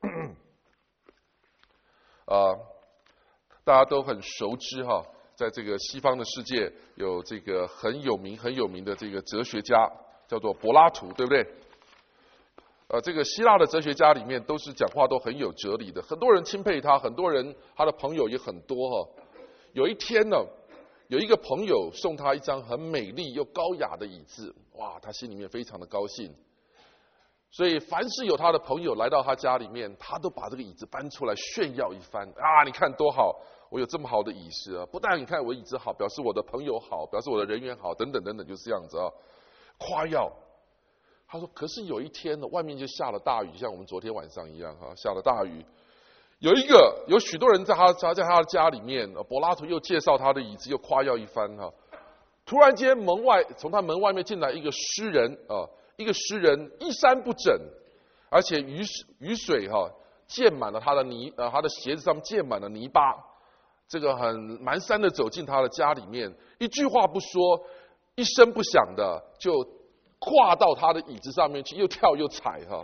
啊，大家都很熟知哈，在这个西方的世界有这个很有名很有名的这个哲学家，叫做柏拉图，对不对？呃，这个希腊的哲学家里面都是讲话都很有哲理的，很多人钦佩他，很多人他的朋友也很多哈。有一天呢，有一个朋友送他一张很美丽又高雅的椅子，哇，他心里面非常的高兴。所以，凡是有他的朋友来到他家里面，他都把这个椅子搬出来炫耀一番啊！你看多好，我有这么好的椅子啊！不但你看我椅子好，表示我的朋友好，表示我的人缘好，等等等等，就是这样子啊，夸耀。他说：“可是有一天呢，外面就下了大雨，像我们昨天晚上一样哈，下了大雨。有一个有许多人在他在他的家里面，柏拉图又介绍他的椅子，又夸耀一番哈。突然间，门外从他门外面进来一个诗人啊。”一个诗人衣衫不整，而且雨雨水哈、啊、溅满了他的泥呃他的鞋子上面溅满了泥巴，这个很蹒跚的走进他的家里面，一句话不说，一声不响的就跨到他的椅子上面去，又跳又踩哈。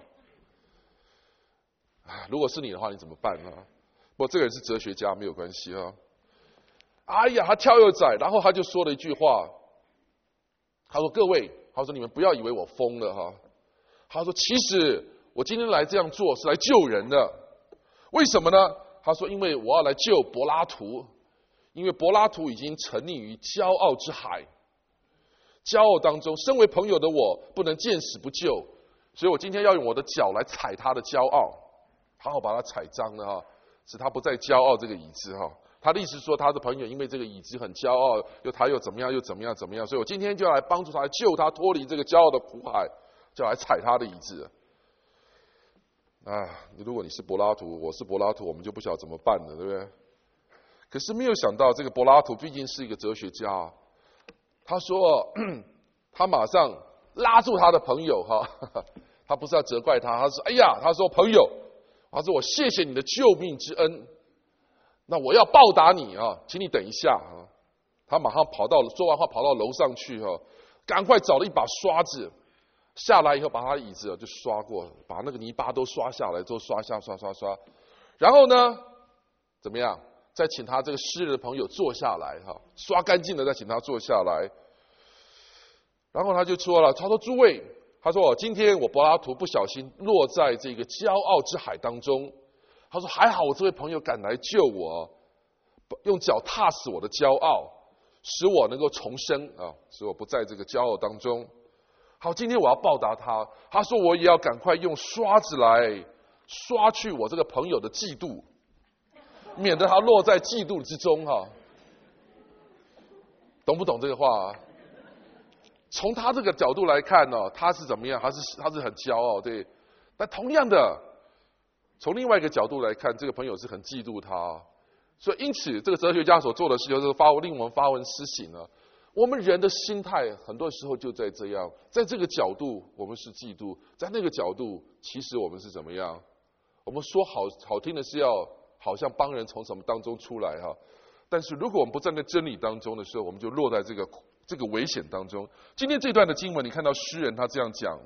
如果是你的话，你怎么办呢？不过这个人是哲学家，没有关系哈。哎呀，他跳又踩，然后他就说了一句话，他说：“各位。”他说：“你们不要以为我疯了哈。”他说：“其实我今天来这样做是来救人的，为什么呢？”他说：“因为我要来救柏拉图，因为柏拉图已经沉溺于骄傲之海，骄傲当中，身为朋友的我不能见死不救，所以我今天要用我的脚来踩他的骄傲，好好把他踩脏了哈，使他不再骄傲这个椅子哈。”他的意思说，他的朋友因为这个椅子很骄傲，又他又怎么样，又怎么样，怎么样，所以我今天就要来帮助他，救他脱离这个骄傲的苦海，就来踩他的椅子。啊，如果你是柏拉图，我是柏拉图，我们就不晓得怎么办了，对不对？可是没有想到，这个柏拉图毕竟是一个哲学家，他说，他马上拉住他的朋友哈， 他不是要责怪他，他说：“哎呀，他说朋友，他说我谢谢你的救命之恩，那我要报答你啊，请你等一下啊。”他马上跑到说完话跑到楼上去哈，赶快找了一把刷子，下来以后把他的椅子就刷过，把那个泥巴都刷下来，都刷下刷刷刷，然后呢，怎么样？再请他这个诗人的朋友坐下来哈，刷干净了再请他坐下来。然后他就说了，他说诸位，他说今天我柏拉图不小心落在这个骄傲之海当中，他说还好我这位朋友赶来救我，用脚踏死我的骄傲，使我能够重生啊，使我不在这个骄傲当中。好，今天我要报答他，他说我也要赶快用刷子来刷去我这个朋友的嫉妒，免得他落在嫉妒之中哈。懂不懂这个话？从他这个角度来看呢，他是怎么样？他是他是很骄傲，对。但同样的，从另外一个角度来看，这个朋友是很嫉妒他。所以因此，这个哲学家所做的事就是发令我们发文思醒了。我们人的心态很多时候就在这样，在这个角度我们是嫉妒，在那个角度其实我们是怎么样？我们说好好听的是要好像帮人从什么当中出来哈，但是如果我们不站在真理当中的时候，我们就落在这个。这个危险当中，今天这段的经文，你看到诗人他这样讲，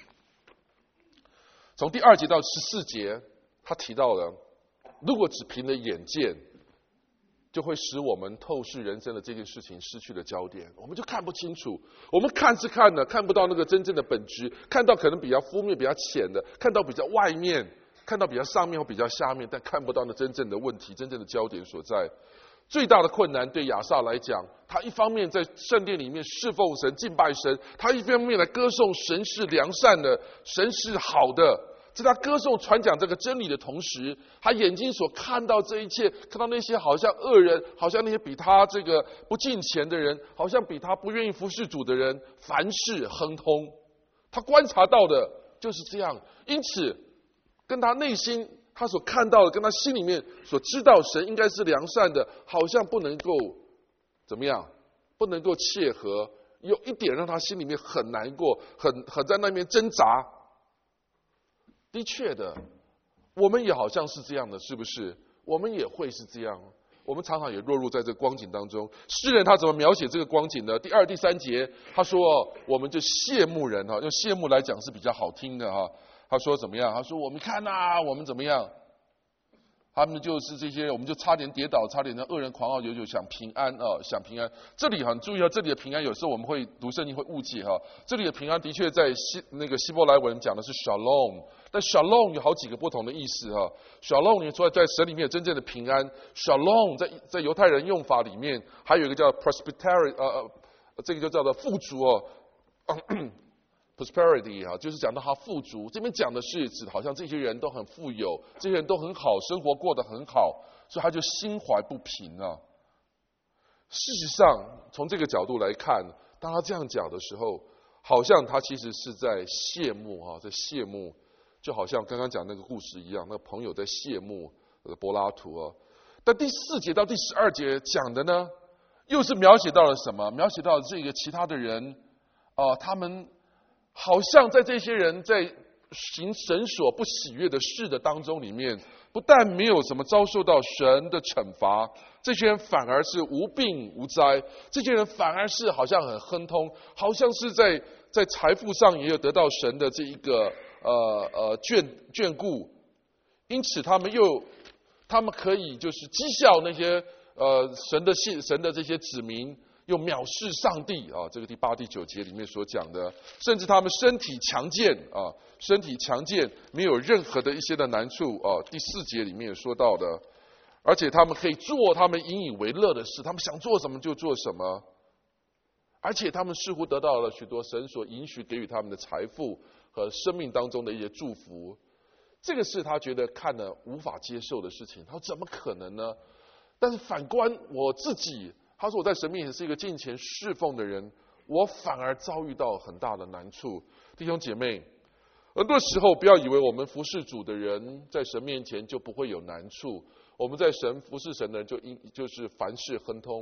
从第二节到十四节，他提到了，如果只凭着眼见，就会使我们透视人生的这件事情失去了焦点，我们就看不清楚。我们看是看的，看不到那个真正的本质，看到可能比较负面、比较浅的，看到比较外面，看到比较上面或比较下面，但看不到那真正的问题、真正的焦点所在。最大的困难对亚萨来讲，他一方面在圣殿里面侍奉神、敬拜神，他一方面来歌颂神是良善的，神是好的。在他歌颂传讲这个真理的同时，他眼睛所看到这一切，看到那些好像恶人，好像那些比他这个不敬虔的人，好像比他不愿意服侍主的人，凡事亨通。他观察到的就是这样，因此跟他内心他所看到的，跟他心里面所知道神应该是良善的，好像不能够怎么样，不能够切合，有一点让他心里面很难过，很很在那边挣扎。的确的，我们也好像是这样的，是不是？我们也会是这样，我们常常也落入在这个光景当中。诗人他怎么描写这个光景呢？第二、第三节，他说：“我们就羡慕人哈，用羡慕来讲是比较好听的哈。”他说怎么样？他说我们看呐、啊，我们怎么样？他们就是这些，我们就差点跌倒，差点让恶人狂傲，有就想平安啊，想平安。这里很注意啊，这里的平安有时候我们会读圣经会误解哈。这里的平安的确在希那个希伯来文讲的是 shalom， 但 shalom 有好几个不同的意思哈。shalom 你说在神里面有真正的平安 ，shalom 在在犹太人用法里面还有一个叫 prosperity， 呃呃，这个就叫做富足哦。prosperity 啊，就是讲到他富足，这边讲的是指好像这些人都很富有，这些人都很好，生活过得很好，所以他就心怀不平啊。事实上，从这个角度来看，当他这样讲的时候，好像他其实是在羡慕啊，在羡慕，就好像刚刚讲那个故事一样，那个朋友在羡慕柏拉图啊。但第四节到第十二节讲的呢，又是描写到了什么？描写到这个其他的人啊、呃，他们。好像在这些人在行神所不喜悦的事的当中里面，不但没有什么遭受到神的惩罚，这些人反而是无病无灾，这些人反而是好像很亨通，好像是在在财富上也有得到神的这一个呃呃眷眷顾，因此他们又他们可以就是讥笑那些呃神的信神的这些子民。又藐视上帝啊，这个第八、第九节里面所讲的，甚至他们身体强健啊，身体强健，没有任何的一些的难处啊。第四节里面也说到的，而且他们可以做他们引以为乐的事，他们想做什么就做什么，而且他们似乎得到了许多神所允许给予他们的财富和生命当中的一些祝福。这个是他觉得看了无法接受的事情，他说怎么可能呢？但是反观我自己。他说我在神面前是一个敬虔侍奉的人，我反而遭遇到很大的难处。弟兄姐妹，很多时候不要以为我们服侍主的人在神面前就不会有难处，我们在神服侍神的人就应就是凡事亨通。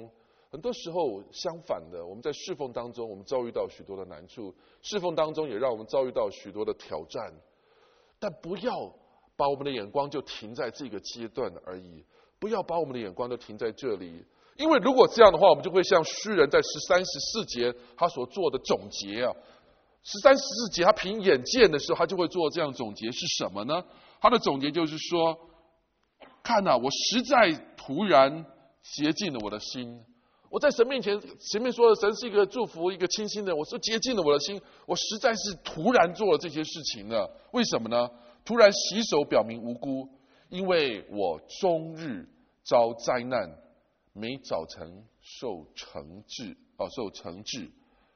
很多时候相反的，我们在侍奉当中，我们遭遇到许多的难处，侍奉当中也让我们遭遇到许多的挑战。但不要把我们的眼光就停在这个阶段而已，不要把我们的眼光都停在这里，因为如果这样的话，我们就会像诗人在十三、十四节他所做的总结啊。十三、十四节他凭眼见的时候，他就会做这样总结，是什么呢？他的总结就是说：看啊，我实在突然洁净了我的心。我在神面前，前面说的神是一个祝福、一个清新的，我说洁净了我的心，我实在是突然做了这些事情了。为什么呢？突然洗手表明无辜，因为我终日遭灾难，每早晨受惩治，哦，受惩治。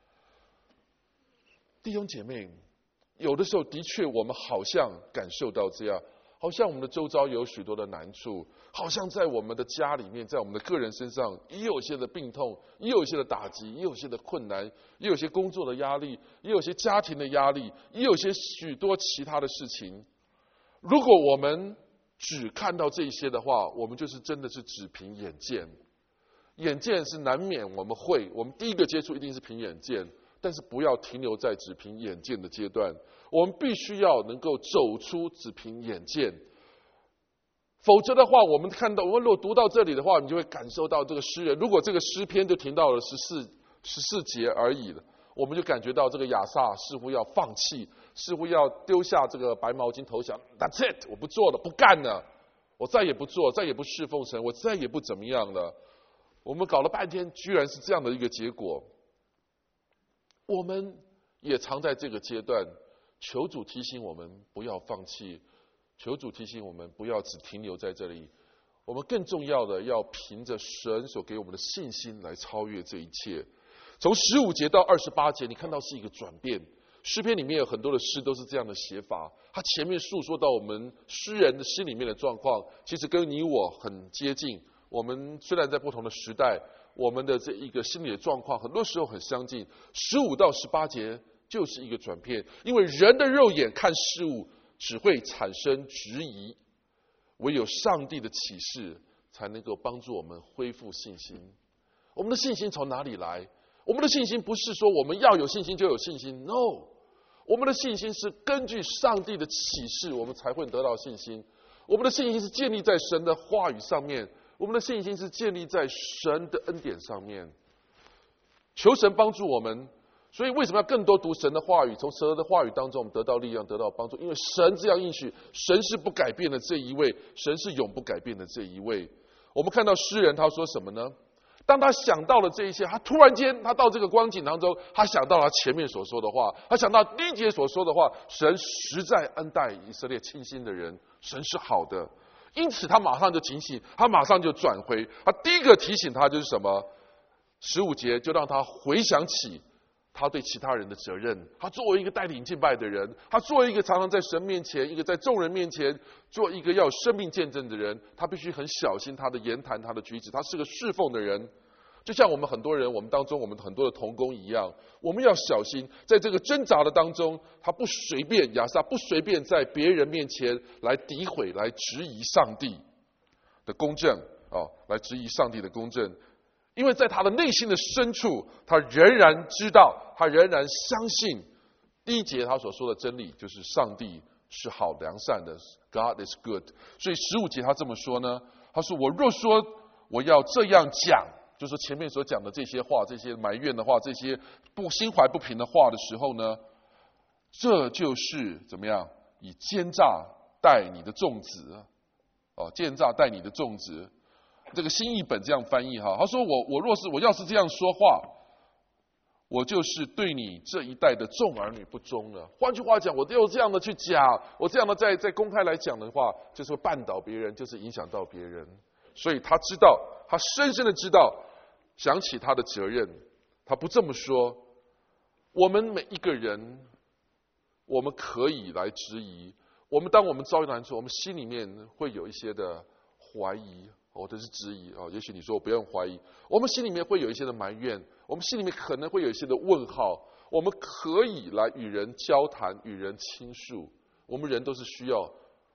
弟兄姐妹，有的时候的确我们好像感受到这样。好像我们的周遭有许多的难处，好像在我们的家里面，在我们的个人身上也有一些的病痛，也有一些的打击，也有一些的困难，也有一些工作的压力，也有一些家庭的压力，也有一些许多其他的事情。如果我们只看到这些的话，我们就是真的是只凭眼见。眼见是难免我们会，我们第一个接触一定是凭眼见，但是不要停留在只凭眼见的阶段，我们必须要能够走出只凭眼见。否则的话，我们看到，我们如果读到这里的话，你就会感受到这个诗人，如果这个诗篇就停到了十四十四节而已了，我们就感觉到这个亚萨似乎要放弃，似乎要丢下这个白毛巾投降。That's it， 我不做了，不干了，我再也不做，再也不侍奉神，我再也不怎么样了。我们搞了半天，居然是这样的一个结果。我们也常在这个阶段，求主提醒我们不要放弃，求主提醒我们不要只停留在这里。我们更重要的要凭着神所给我们的信心来超越这一切。从十五节到二十八节，你看到是一个转变。诗篇里面有很多的诗都是这样的写法，它前面诉说到我们诗人的心里面的状况，其实跟你我很接近。我们虽然在不同的时代，我们的这一个心理的状况很多时候很相近。十五到十八节就是一个转变，因为人的肉眼看事物只会产生质疑，唯有上帝的启示才能够帮助我们恢复信心。我们的信心从哪里来？我们的信心不是说我们要有信心就有信心 ，no， 我们的信心是根据上帝的启示，我们才会得到信心。我们的信心是建立在神的话语上面。我们的信心是建立在神的恩典上面，求神帮助我们。所以为什么要更多读神的话语？从神的话语当中，我们得到力量，得到帮助。因为神这样应许，神是不改变的这一位，神是永不改变的这一位。我们看到诗人他说什么呢？当他想到了这一些，他突然间，他到这个光景当中，他想到了他前面所说的话，他想到第一节所说的话：神实在恩待以色列清心的人，神是好的。因此他马上就警醒，他马上就转回。他第一个提醒他就是什么？十五节就让他回想起他对其他人的责任。他作为一个带领敬拜的人，他作为一个常常在神面前，一个在众人面前做一个要有生命见证的人，他必须很小心他的言谈，他的举止。他是个侍奉的人，就像我们很多人，我们当中我们很多的同工一样，我们要小心，在这个挣扎的当中，他不随便，亚萨不随便在别人面前来诋毁、来质疑上帝的公正哦，来质疑上帝的公正，因为在他的内心的深处，他仍然知道，他仍然相信第一节他所说的真理，就是上帝是好良善的 ，God is good。所以十五节他这么说呢，他说：“我若说我要这样讲。”就是前面所讲的这些话，这些埋怨的话，这些不心怀不平的话的时候呢，这就是怎么样？以奸诈待你的众子，哦，奸诈待你的众子。这个新译本这样翻译哈，他说我我若是我要是这样说话，我就是对你这一代的众儿女不忠了。换句话讲，我又这样的去讲，我这样的在在公开来讲的话，就是会绊倒别人，就是影响到别人。所以他知道，他深深的知道，想起他的责任，他不这么说。我们每一个人，我们可以来质疑。我们当我们遭遇难处，我们心里面会有一些的怀疑，或者是质疑啊。也许你说我不用怀疑，我们心里面会有一些的埋怨，我们心里面可能会有一些的问号。我们可以来与人交谈，与人倾诉。我们人都是需要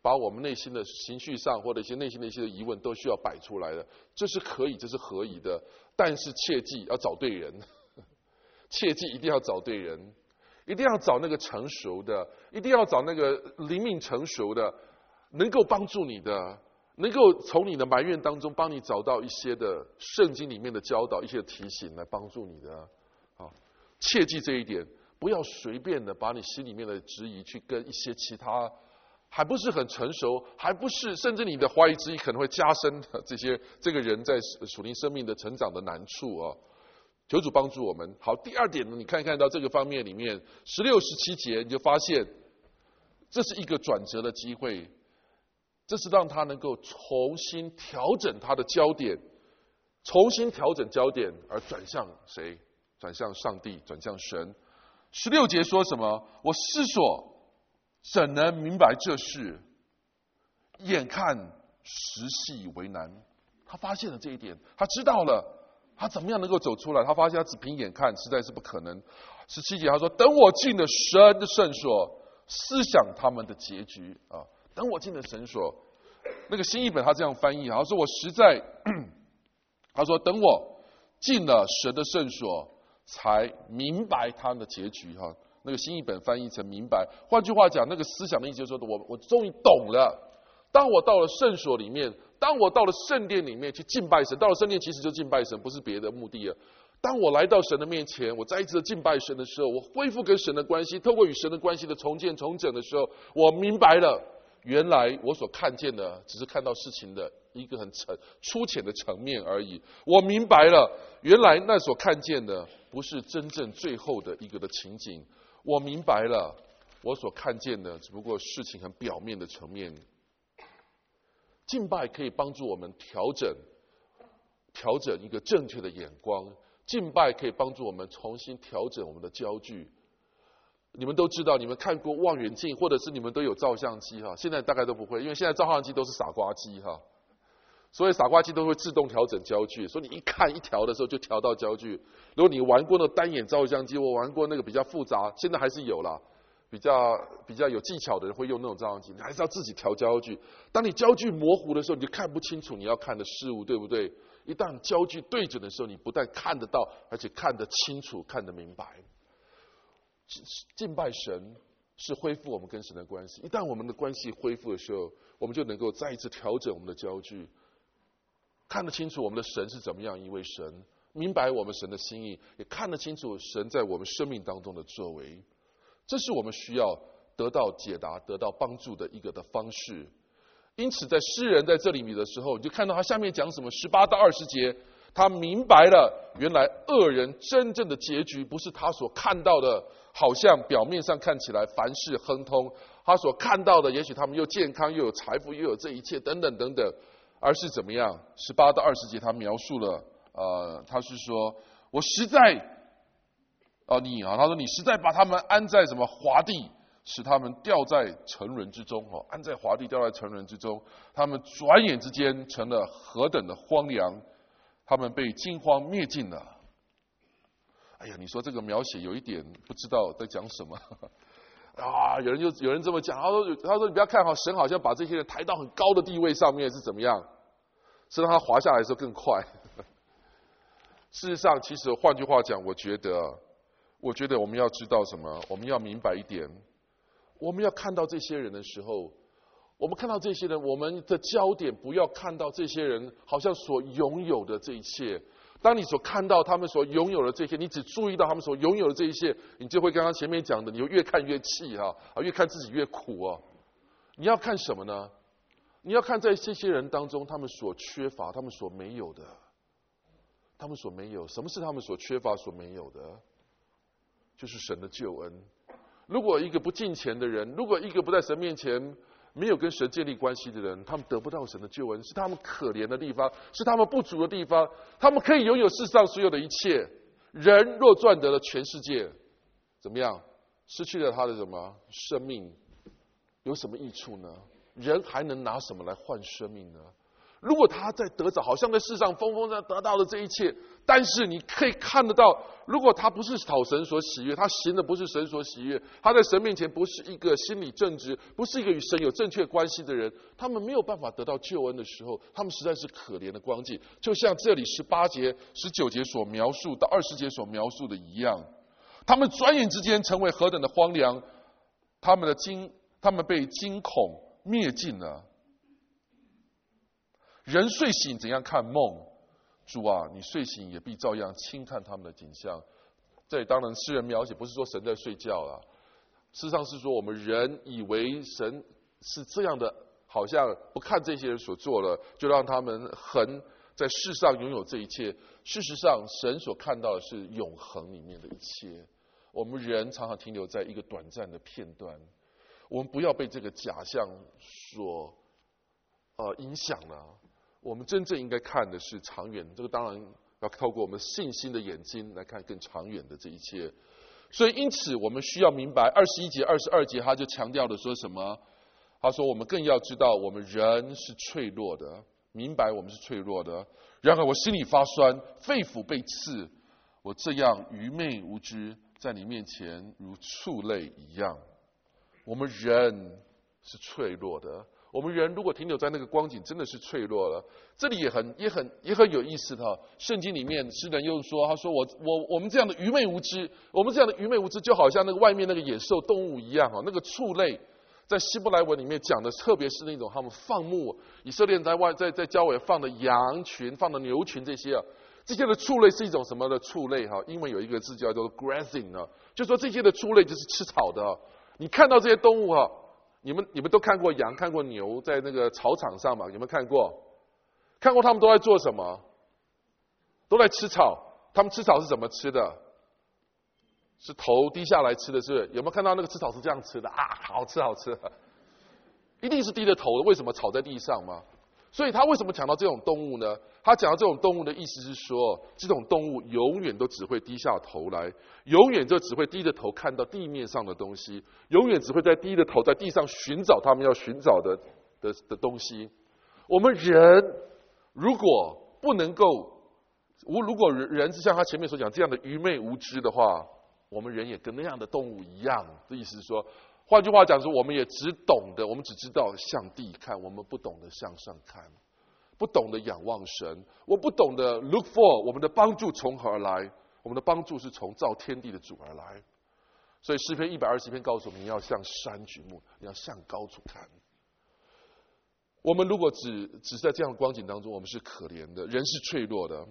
把我们内心的情绪上或者一些内心的一些疑问都需要摆出来的，这是可以，这是合宜的。但是切记要找对人，切记一定要找对人，一定要找那个成熟的，一定要找那个灵命成熟的，能够帮助你的，能够从你的埋怨当中帮你找到一些的圣经里面的教导，一些提醒来帮助你的。啊，切记这一点，不要随便的把你心里面的质疑去跟一些其他还不是很成熟，还不是甚至你的怀疑之疑可能会加深的这些这个人在属灵生命的成长的难处啊。求主帮助我们。好，第二点呢，你看看到这个方面里面十六、十七节，你就发现这是一个转折的机会，这是让他能够重新调整他的焦点，重新调整焦点，而转向谁？转向上帝，转向神。十六节说什么？我思索，怎能明白这事？眼看实系为难。他发现了这一点，他知道了。他怎么样能够走出来？他发现他只凭眼看实在是不可能。十七节他说：“等我进了神的圣所，思想他们的结局啊！等我进了神所。”那个新译本他这样翻译，他说：“我实在，他说等我进了神的圣所，才明白他们的结局。”哈，那个新译本翻译成明白。换句话讲，那个思想的意思就是说，我我终于懂了。当我到了圣所里面。当我到了圣殿里面去敬拜神，到了圣殿其实就敬拜神，不是别的目的了。当我来到神的面前，我再一次的敬拜神的时候，我恢复跟神的关系，透过与神的关系的重建重整的时候，我明白了，原来我所看见的只是看到事情的一个很层粗浅的层面而已。我明白了，原来那所看见的不是真正最后的一个的情景。我明白了，我所看见的只不过事情很表面的层面。敬拜可以帮助我们调整调整一个正确的眼光，敬拜可以帮助我们重新调整我们的焦距。你们都知道，你们看过望远镜，或者是你们都有照相机哈，现在大概都不会，因为现在照相机都是傻瓜机哈，所以傻瓜机都会自动调整焦距，所以你一看一调的时候就调到焦距。如果你玩过那个单眼照相机，我玩过那个比较复杂，现在还是有啦。比较比较有技巧的人会用那种照相机，你还是要自己调焦距。当你焦距模糊的时候，你就看不清楚你要看的事物，对不对？一旦焦距对准的时候，你不但看得到，而且看得清楚，看得明白。敬拜神是恢复我们跟神的关系。一旦我们的关系恢复的时候，我们就能够再一次调整我们的焦距，看得清楚我们的神是怎么样一位神，明白我们神的心意，也看得清楚神在我们生命当中的作为。这是我们需要得到解答、得到帮助的一个的方式。因此，在诗人在这里面的时候，你就看到他下面讲什么，十八到二十节，他明白了，原来恶人真正的结局不是他所看到的，好像表面上看起来凡事亨通，他所看到的，也许他们又健康，又有财富，又有这一切等等等等，而是怎么样？十八到二十节，他描述了，呃，他是说，我实在。哦，你啊，他说你实在把他们安在什么华地，使他们掉在沉沦之中。哦，安在华地，掉在沉沦之中，他们转眼之间成了何等的荒凉，他们被惊荒灭尽了。哎呀，你说这个描写有一点不知道在讲什么啊？有人就有人这么讲，他说他说你不要看哈，神好像把这些人抬到很高的地位上面是怎么样？是让他滑下来的时候更快。事实上，其实换句话讲，我觉得。我觉得我们要知道什么？我们要明白一点，我们要看到这些人的时候，我们看到这些人，我们的焦点不要看到这些人好像所拥有的这一切。当你所看到他们所拥有的这些，你只注意到他们所拥有的这一切，你就会刚刚前面讲的，你会越看越气哈，啊，越看自己越苦哦。你要看什么呢？你要看在这些人当中，他们所缺乏、他们所没有的，他们所没有。什么是他们所缺乏、所没有的？就是神的救恩。如果一个不敬虔的人，如果一个不在神面前没有跟神建立关系的人，他们得不到神的救恩，是他们可怜的地方，是他们不足的地方。他们可以拥有世上所有的一切，人若赚得了全世界，怎么样？失去了他的什么生命，有什么益处呢？人还能拿什么来换生命呢？ 如果他在得着，好像在世上丰丰上得到了这一切，但是你可以看得到，如果他不是讨神所喜悦，他行的不是神所喜悦，他在神面前不是一个心理正直，不是一个与神有正确关系的人，他们没有办法得到救恩的时候，他们实在是可怜的光景。就像这里十八节、十九节所描述到二十节所描述的一样，他们转眼之间成为何等的荒凉，他们的惊，他们被惊恐灭尽了。人睡醒怎样看梦？主啊，你睡醒也必照样轻看他们的景象。这里当然诗人描写不是说神在睡觉了，事实上是说我们人以为神是这样的，好像不看这些人所做了，就让他们恒在世上拥有这一切。事实上，神所看到的是永恒里面的一切。我们人常常停留在一个短暂的片段，我们不要被这个假象所呃影响了。我们真正应该看的是长远，这个当然要透过我们信心的眼睛来看更长远的这一切。所以因此我们需要明白二十一节、二十二节，他就强调的说什么？他说我们更要知道我们人是脆弱的，明白我们是脆弱的。然而我心里发酸，肺腑被刺，我这样愚昧无知，在你面前如畜类一样。我们人是脆弱的，我们人如果停留在那个光景，真的是脆弱了。这里也很也很也很有意思的，圣经里面诗人又说，他说我我我们这样的愚昧无知，我们这样的愚昧无知，就好像那个外面那个野兽动物一样啊，那个畜类，在希伯来文里面讲的，特别是那种他们放牧，以色列人在外在在郊外放的羊群、放的牛群这些啊，这些的畜类是一种什么的畜类哈？英文有一个字叫做 grazing 啊，就说这些的畜类就是吃草的。你看到这些动物哈，你们你们都看过羊、看过牛在那个草场上嘛？有没有看过？看过他们都在做什么？都在吃草。他们吃草是怎么吃的？是头低下来吃的，是不是？有没有看到那个吃草是这样吃的啊？好吃好吃，一定是低着头的。为什么？草在地上嘛。所以他为什么讲到这种动物呢？他讲到这种动物的意思是说，这种动物永远都只会低下头来，永远就只会低着头看到地面上的东西，永远只会在低着头在地上寻找他们要寻找的的的东西。我们人如果不能够，如果人是像他前面所讲这样的愚昧无知的话，我们人也跟那样的动物一样。这意思是说，换句话讲说，我们也只懂得，我们只知道向地看，我们不懂得向上看，不懂得仰望神，我不懂得 look for 我们的帮助从何而来？我们的帮助是从造天地的主而来。所以诗篇一百二十篇告诉我们，你要向山举目，你要向高处看。我们如果只只在这样的光景当中，我们是可怜的，人是脆弱的。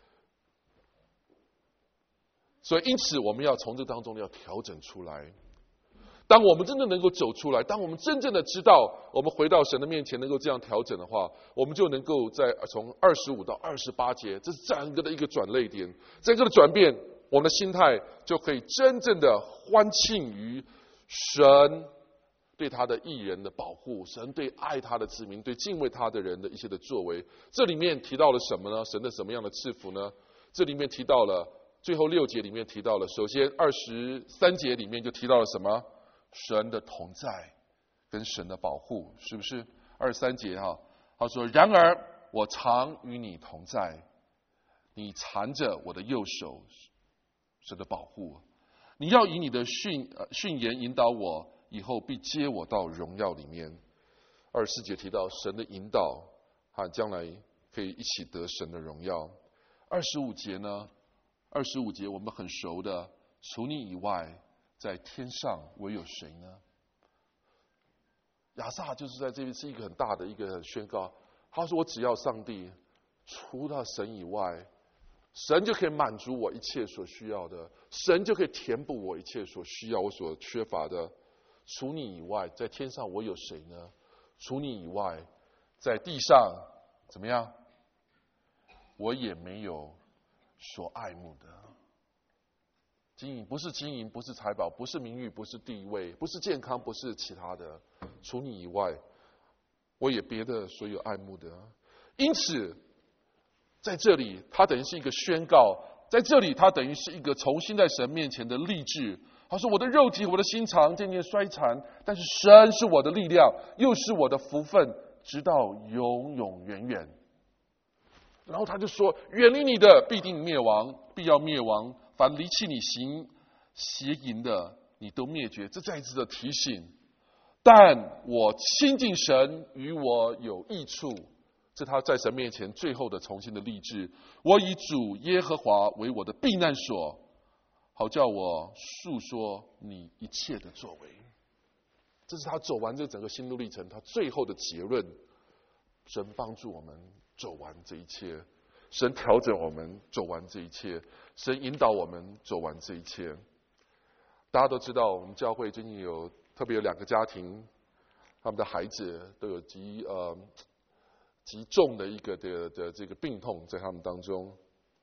所以因此我们要从这当中要调整出来。当我们真的能够走出来，当我们真正的知道我们回到神的面前能够这样调整的话，我们就能够在从二十五到二十八节，这是整个的一个转捩点，整个的转变，我们的心态就可以真正的欢庆于神对他的义人的保护，神对爱他的子民、对敬畏他的人的一些的作为。这里面提到了什么呢？神的什么样的赐福呢？这里面提到了最后六节里面提到了，首先二十三节里面就提到了什么？神的同在跟神的保护，是不是？二十三节哈，他说：“然而我常与你同在，你缠着我的右手。”神的保护，你要以你的训训言引导我，以后必接我到荣耀里面。二十四节提到神的引导，和将来可以一起得神的荣耀。二十五节呢？二十五节我们很熟的，除你以外，在天上唯有谁呢？亚萨就是在这边是一个很大的一个宣告。他说：“我只要上帝，除了神以外，神就可以满足我一切所需要的，神就可以填补我一切所需要、我所缺乏的。除你以外，在天上我有谁呢？除你以外，在地上怎么样？我也没有所爱慕的。”金银不是金银，不是财宝，不是名誉，不是地位，不是健康，不是其他的。除你以外，我也别的所有爱慕的。因此，在这里，他等于是一个宣告；在这里，他等于是一个重新在神面前的立志。他说：“我的肉体，我的心肠渐渐衰残，但是神是我的力量，又是我的福分，直到永永远远。” 然后他就说：远离你的必定灭亡，必要灭亡；凡离弃你行邪淫的，你都灭绝。这再一次的提醒。但我亲近神，与我有益处。这他在神面前最后的重新的立志。我以主耶和华为我的避难所，好叫我述说你一切的作为。这是他走完这整个心路历程，他最后的结论。神帮助我们走完这一切，神调整我们走完这一切，神引导我们走完这一切。大家都知道，我们教会最近有特别有两个家庭，他们的孩子都有极呃极重的一个的的这个病痛在他们当中。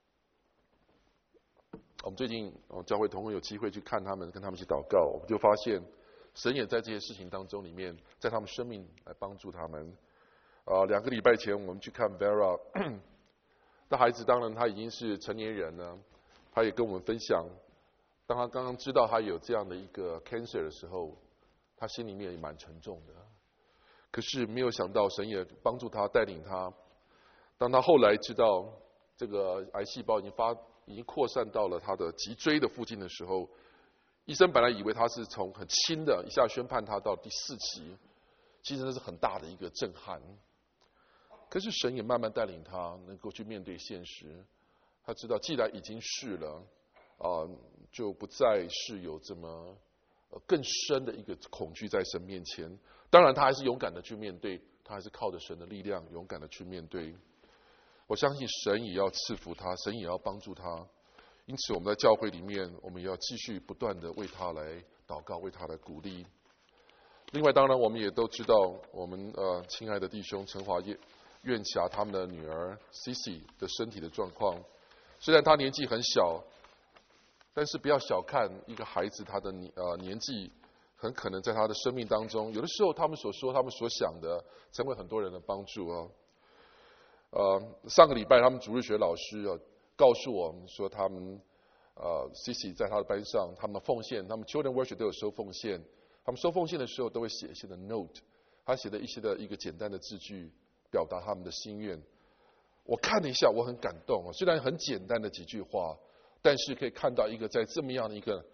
我们最近我教会同工有机会去看他们，跟他们一起祷告，我们就发现神也在这些事情当中里面，在他们生命来帮助他们。呃，两个礼拜前我们去看 Vera 的孩子，当然他已经是成年人了，他也跟我们分享，当他刚刚知道他有这样的一个 cancer 的时候，他心里面也蛮沉重的。可是没有想到神也帮助他带领他，当他后来知道这个癌细胞已经发已经扩散到了他的脊椎的附近的时候，医生本来以为他是从很轻的一下宣判他到第四期，其实那是很大的一个震撼。可是神也慢慢带领他能够去面对现实，他知道既然已经是了，啊、呃，就不再是有这么、呃、更深的一个恐惧在神面前。当然他还是勇敢的去面对，他还是靠着神的力量勇敢的去面对。我相信神也要赐福他，神也要帮助他。因此我们在教会里面，我们也要继续不断的为他来祷告，为他来鼓励。另外当然我们也都知道，我们呃亲爱的弟兄陈华业院霞他们的女儿 Cici 的身体的状况，虽然她年纪很小，但是不要小看一个孩子，他的呃年纪很可能在他的生命当中，有的时候他们所说、他们所想的，成为很多人的帮助啊。呃，上个礼拜他们主日学老师啊告诉我们说，他们呃 Cici 在他的班上，他们的奉献，他们 Children Worship 都有收奉献，他们收奉献的时候都会写一些的 note， 他写的一些的一个简单的字句。表达他们的心愿，我看了一下，我很感动。虽然很简单的几句话，但是可以看到一个在这么样的一个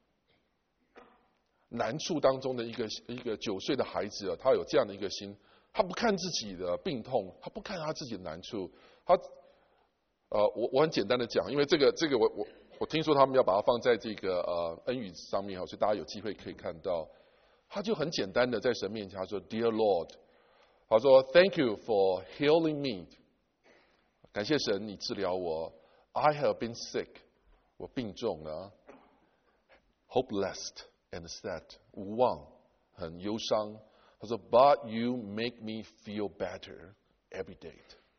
难处当中的一个一个九岁的孩子，他有这样的一个心，他不看自己的病痛，他不看他自己的难处，他呃，我我很简单的讲，因为这个这个我我我听说他们要把它放在这个呃恩语上面，所以大家有机会可以看到，他就很简单的在神面前他说 Dear Lord。他说 Thank you for healing me， 感谢神你治疗我。I have been sick， 我病重了。Hopeless and sad， 无望，很忧伤。他说 But you make me feel better every day，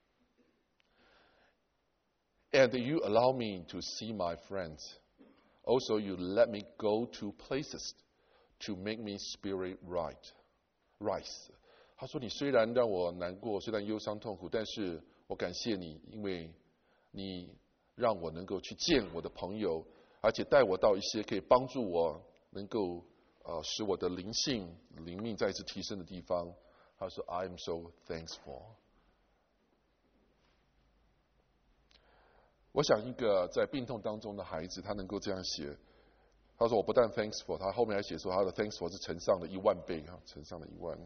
and you allow me to see my friends. Also you let me go to places to make me spirit right, rise。他说你虽然让我难过，虽然忧伤痛苦，但是我感谢你，因为你让我能够去见我的朋友，而且带我到一些可以帮助我能够呃使我的灵性灵命再次提升的地方。他说 I am so thankful。 我想一个在病痛当中的孩子，他能够这样写，他说我不但 thankful， 他后面还写说他的 thankful 是乘上了一万倍，乘上了一万。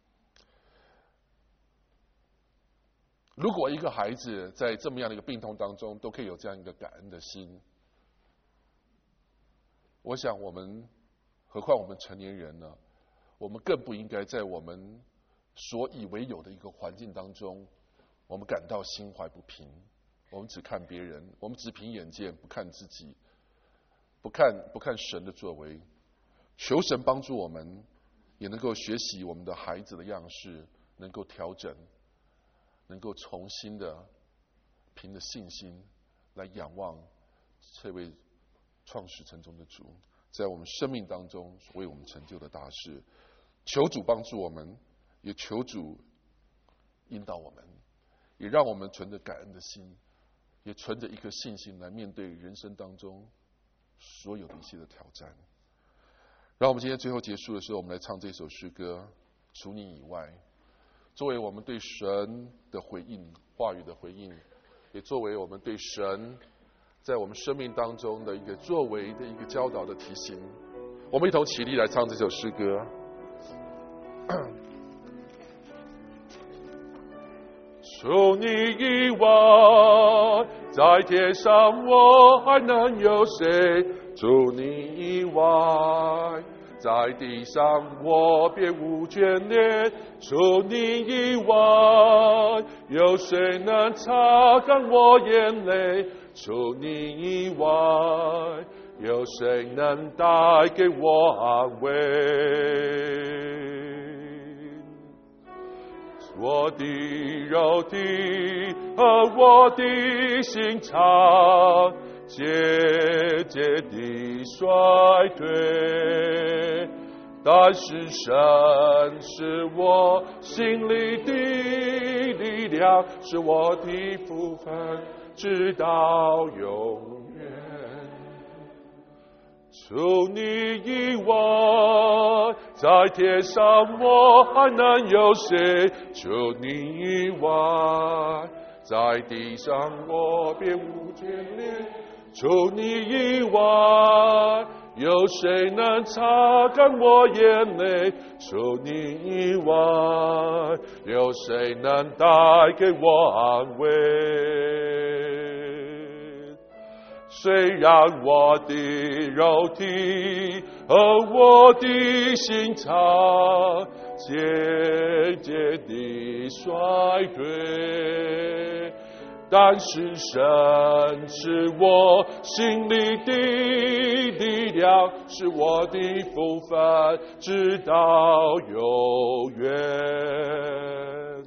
如果一个孩子在这么样的一个病痛当中都可以有这样一个感恩的心，我想我们何况我们成年人呢，我们更不应该在我们所以为有的一个环境当中，我们感到心怀不平，我们只看别人，我们只凭眼见不看自己，不看不看神的作为。求神帮助我们也能够学习我们的孩子的样式，能够调整，能够重新的凭着信心来仰望这位创始成终的主，在我们生命当中为我们成就的大事。求主帮助我们，也求主引导我们，也让我们存着感恩的心，也存着一颗信心来面对人生当中所有的一切的挑战。让我们今天最后结束的时候，我们来唱这首诗歌，除你以外，作为我们对神的回应，话语的回应， 也作为我们对神在我们生命当中的一个作为的一个教导的提醒。我们一同起立来唱这首诗歌。除你以外，在天上我还能有谁？除你以外，在地上我别无眷恋。除你以外，有谁能擦干我眼泪？除你以外，有谁能带给我安慰？我的肉体和我的心肠渐渐地衰退，但是神是我心里的力量，是我的福分，直到永远。除你以外，在天上我还能有谁？除你以外，在地上我别无眷恋。除你以外，有谁能擦干我眼泪？除你以外，有谁能带给我安慰？虽然我的肉体和我的心肠渐渐地衰退，但是神是我心里的力量，是我的福分，直到永远。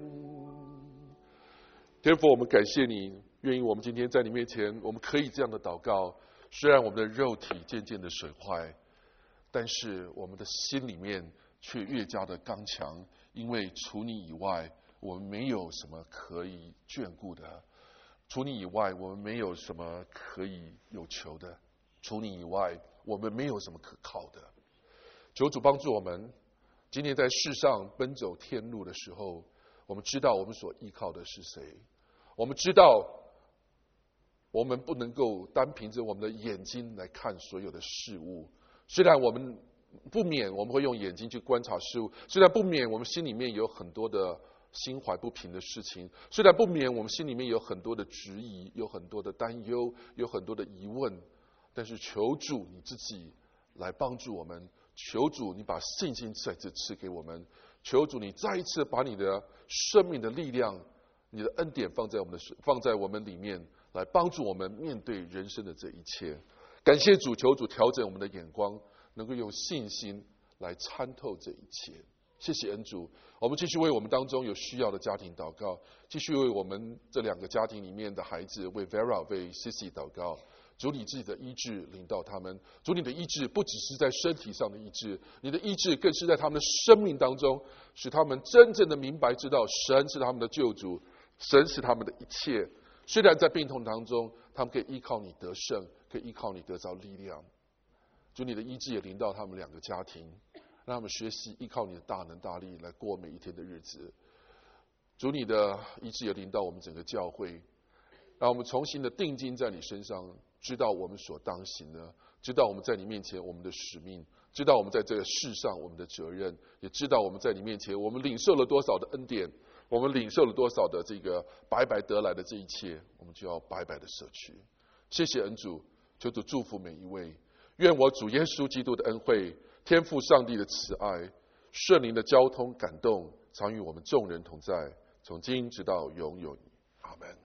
天父，我们感谢你，愿意我们今天在你面前，我们可以这样的祷告。虽然我们的肉体渐渐的损坏，但是我们的心里面却越加的刚强，因为除你以外，我们没有什么可以眷顾的。除你以外，我们没有什么可以有求的；除你以外，我们没有什么可靠的。求主帮助我们，今天在世上奔走天路的时候，我们知道我们所依靠的是谁。我们知道，我们不能够单凭着我们的眼睛来看所有的事物。虽然我们不免我们会用眼睛去观察事物，虽然不免我们心里面有很多的心怀不平的事情，虽然不免我们心里面有很多的质疑，有很多的担忧，有很多的疑问，但是求主你自己来帮助我们，求主你把信心再次赐给我们，求主你再一次把你的生命的力量，你的恩典放在我们的放在我们里面，来帮助我们面对人生的这一切。感谢主，求主调整我们的眼光，能够用信心来参透这一切。谢谢恩主，我们继续为我们当中有需要的家庭祷告，继续为我们这两个家庭里面的孩子，为 Vera 为 Sissy 祷告。主你自己的医治领到他们，主你的医治不只是在身体上的医治，你的医治更是在他们的生命当中，使他们真正的明白知道神是他们的救主，神是他们的一切。虽然在病痛当中，他们可以依靠你得胜，可以依靠你得着力量。主你的医治也临到他们两个家庭，让他们学习依靠你的大能大力来过每一天的日子。主你的医治也临到我们整个教会，让我们重新的定睛在你身上，知道我们所当行的，知道我们在你面前我们的使命，知道我们在这个世上我们的责任，也知道我们在你面前我们领受了多少的恩典，我们领受了多少的这个白白得来的这一切，我们就要白白的舍去。谢谢恩主，求主祝福每一位。愿我主耶稣基督的恩惠，天父上帝的慈爱，圣灵的交通感动，常与我们众人同在，从今直到永远。阿们。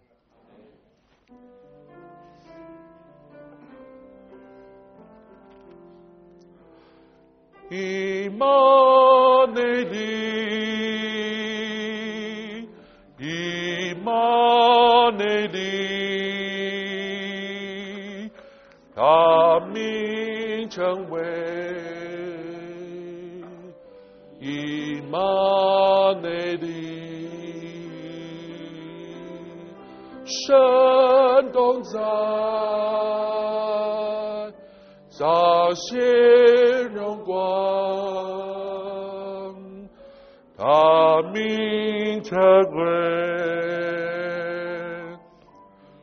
以马内利，以马内利，他名称为以马内利，神同在，彰显荣光，他名称为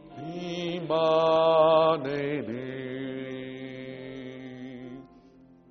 为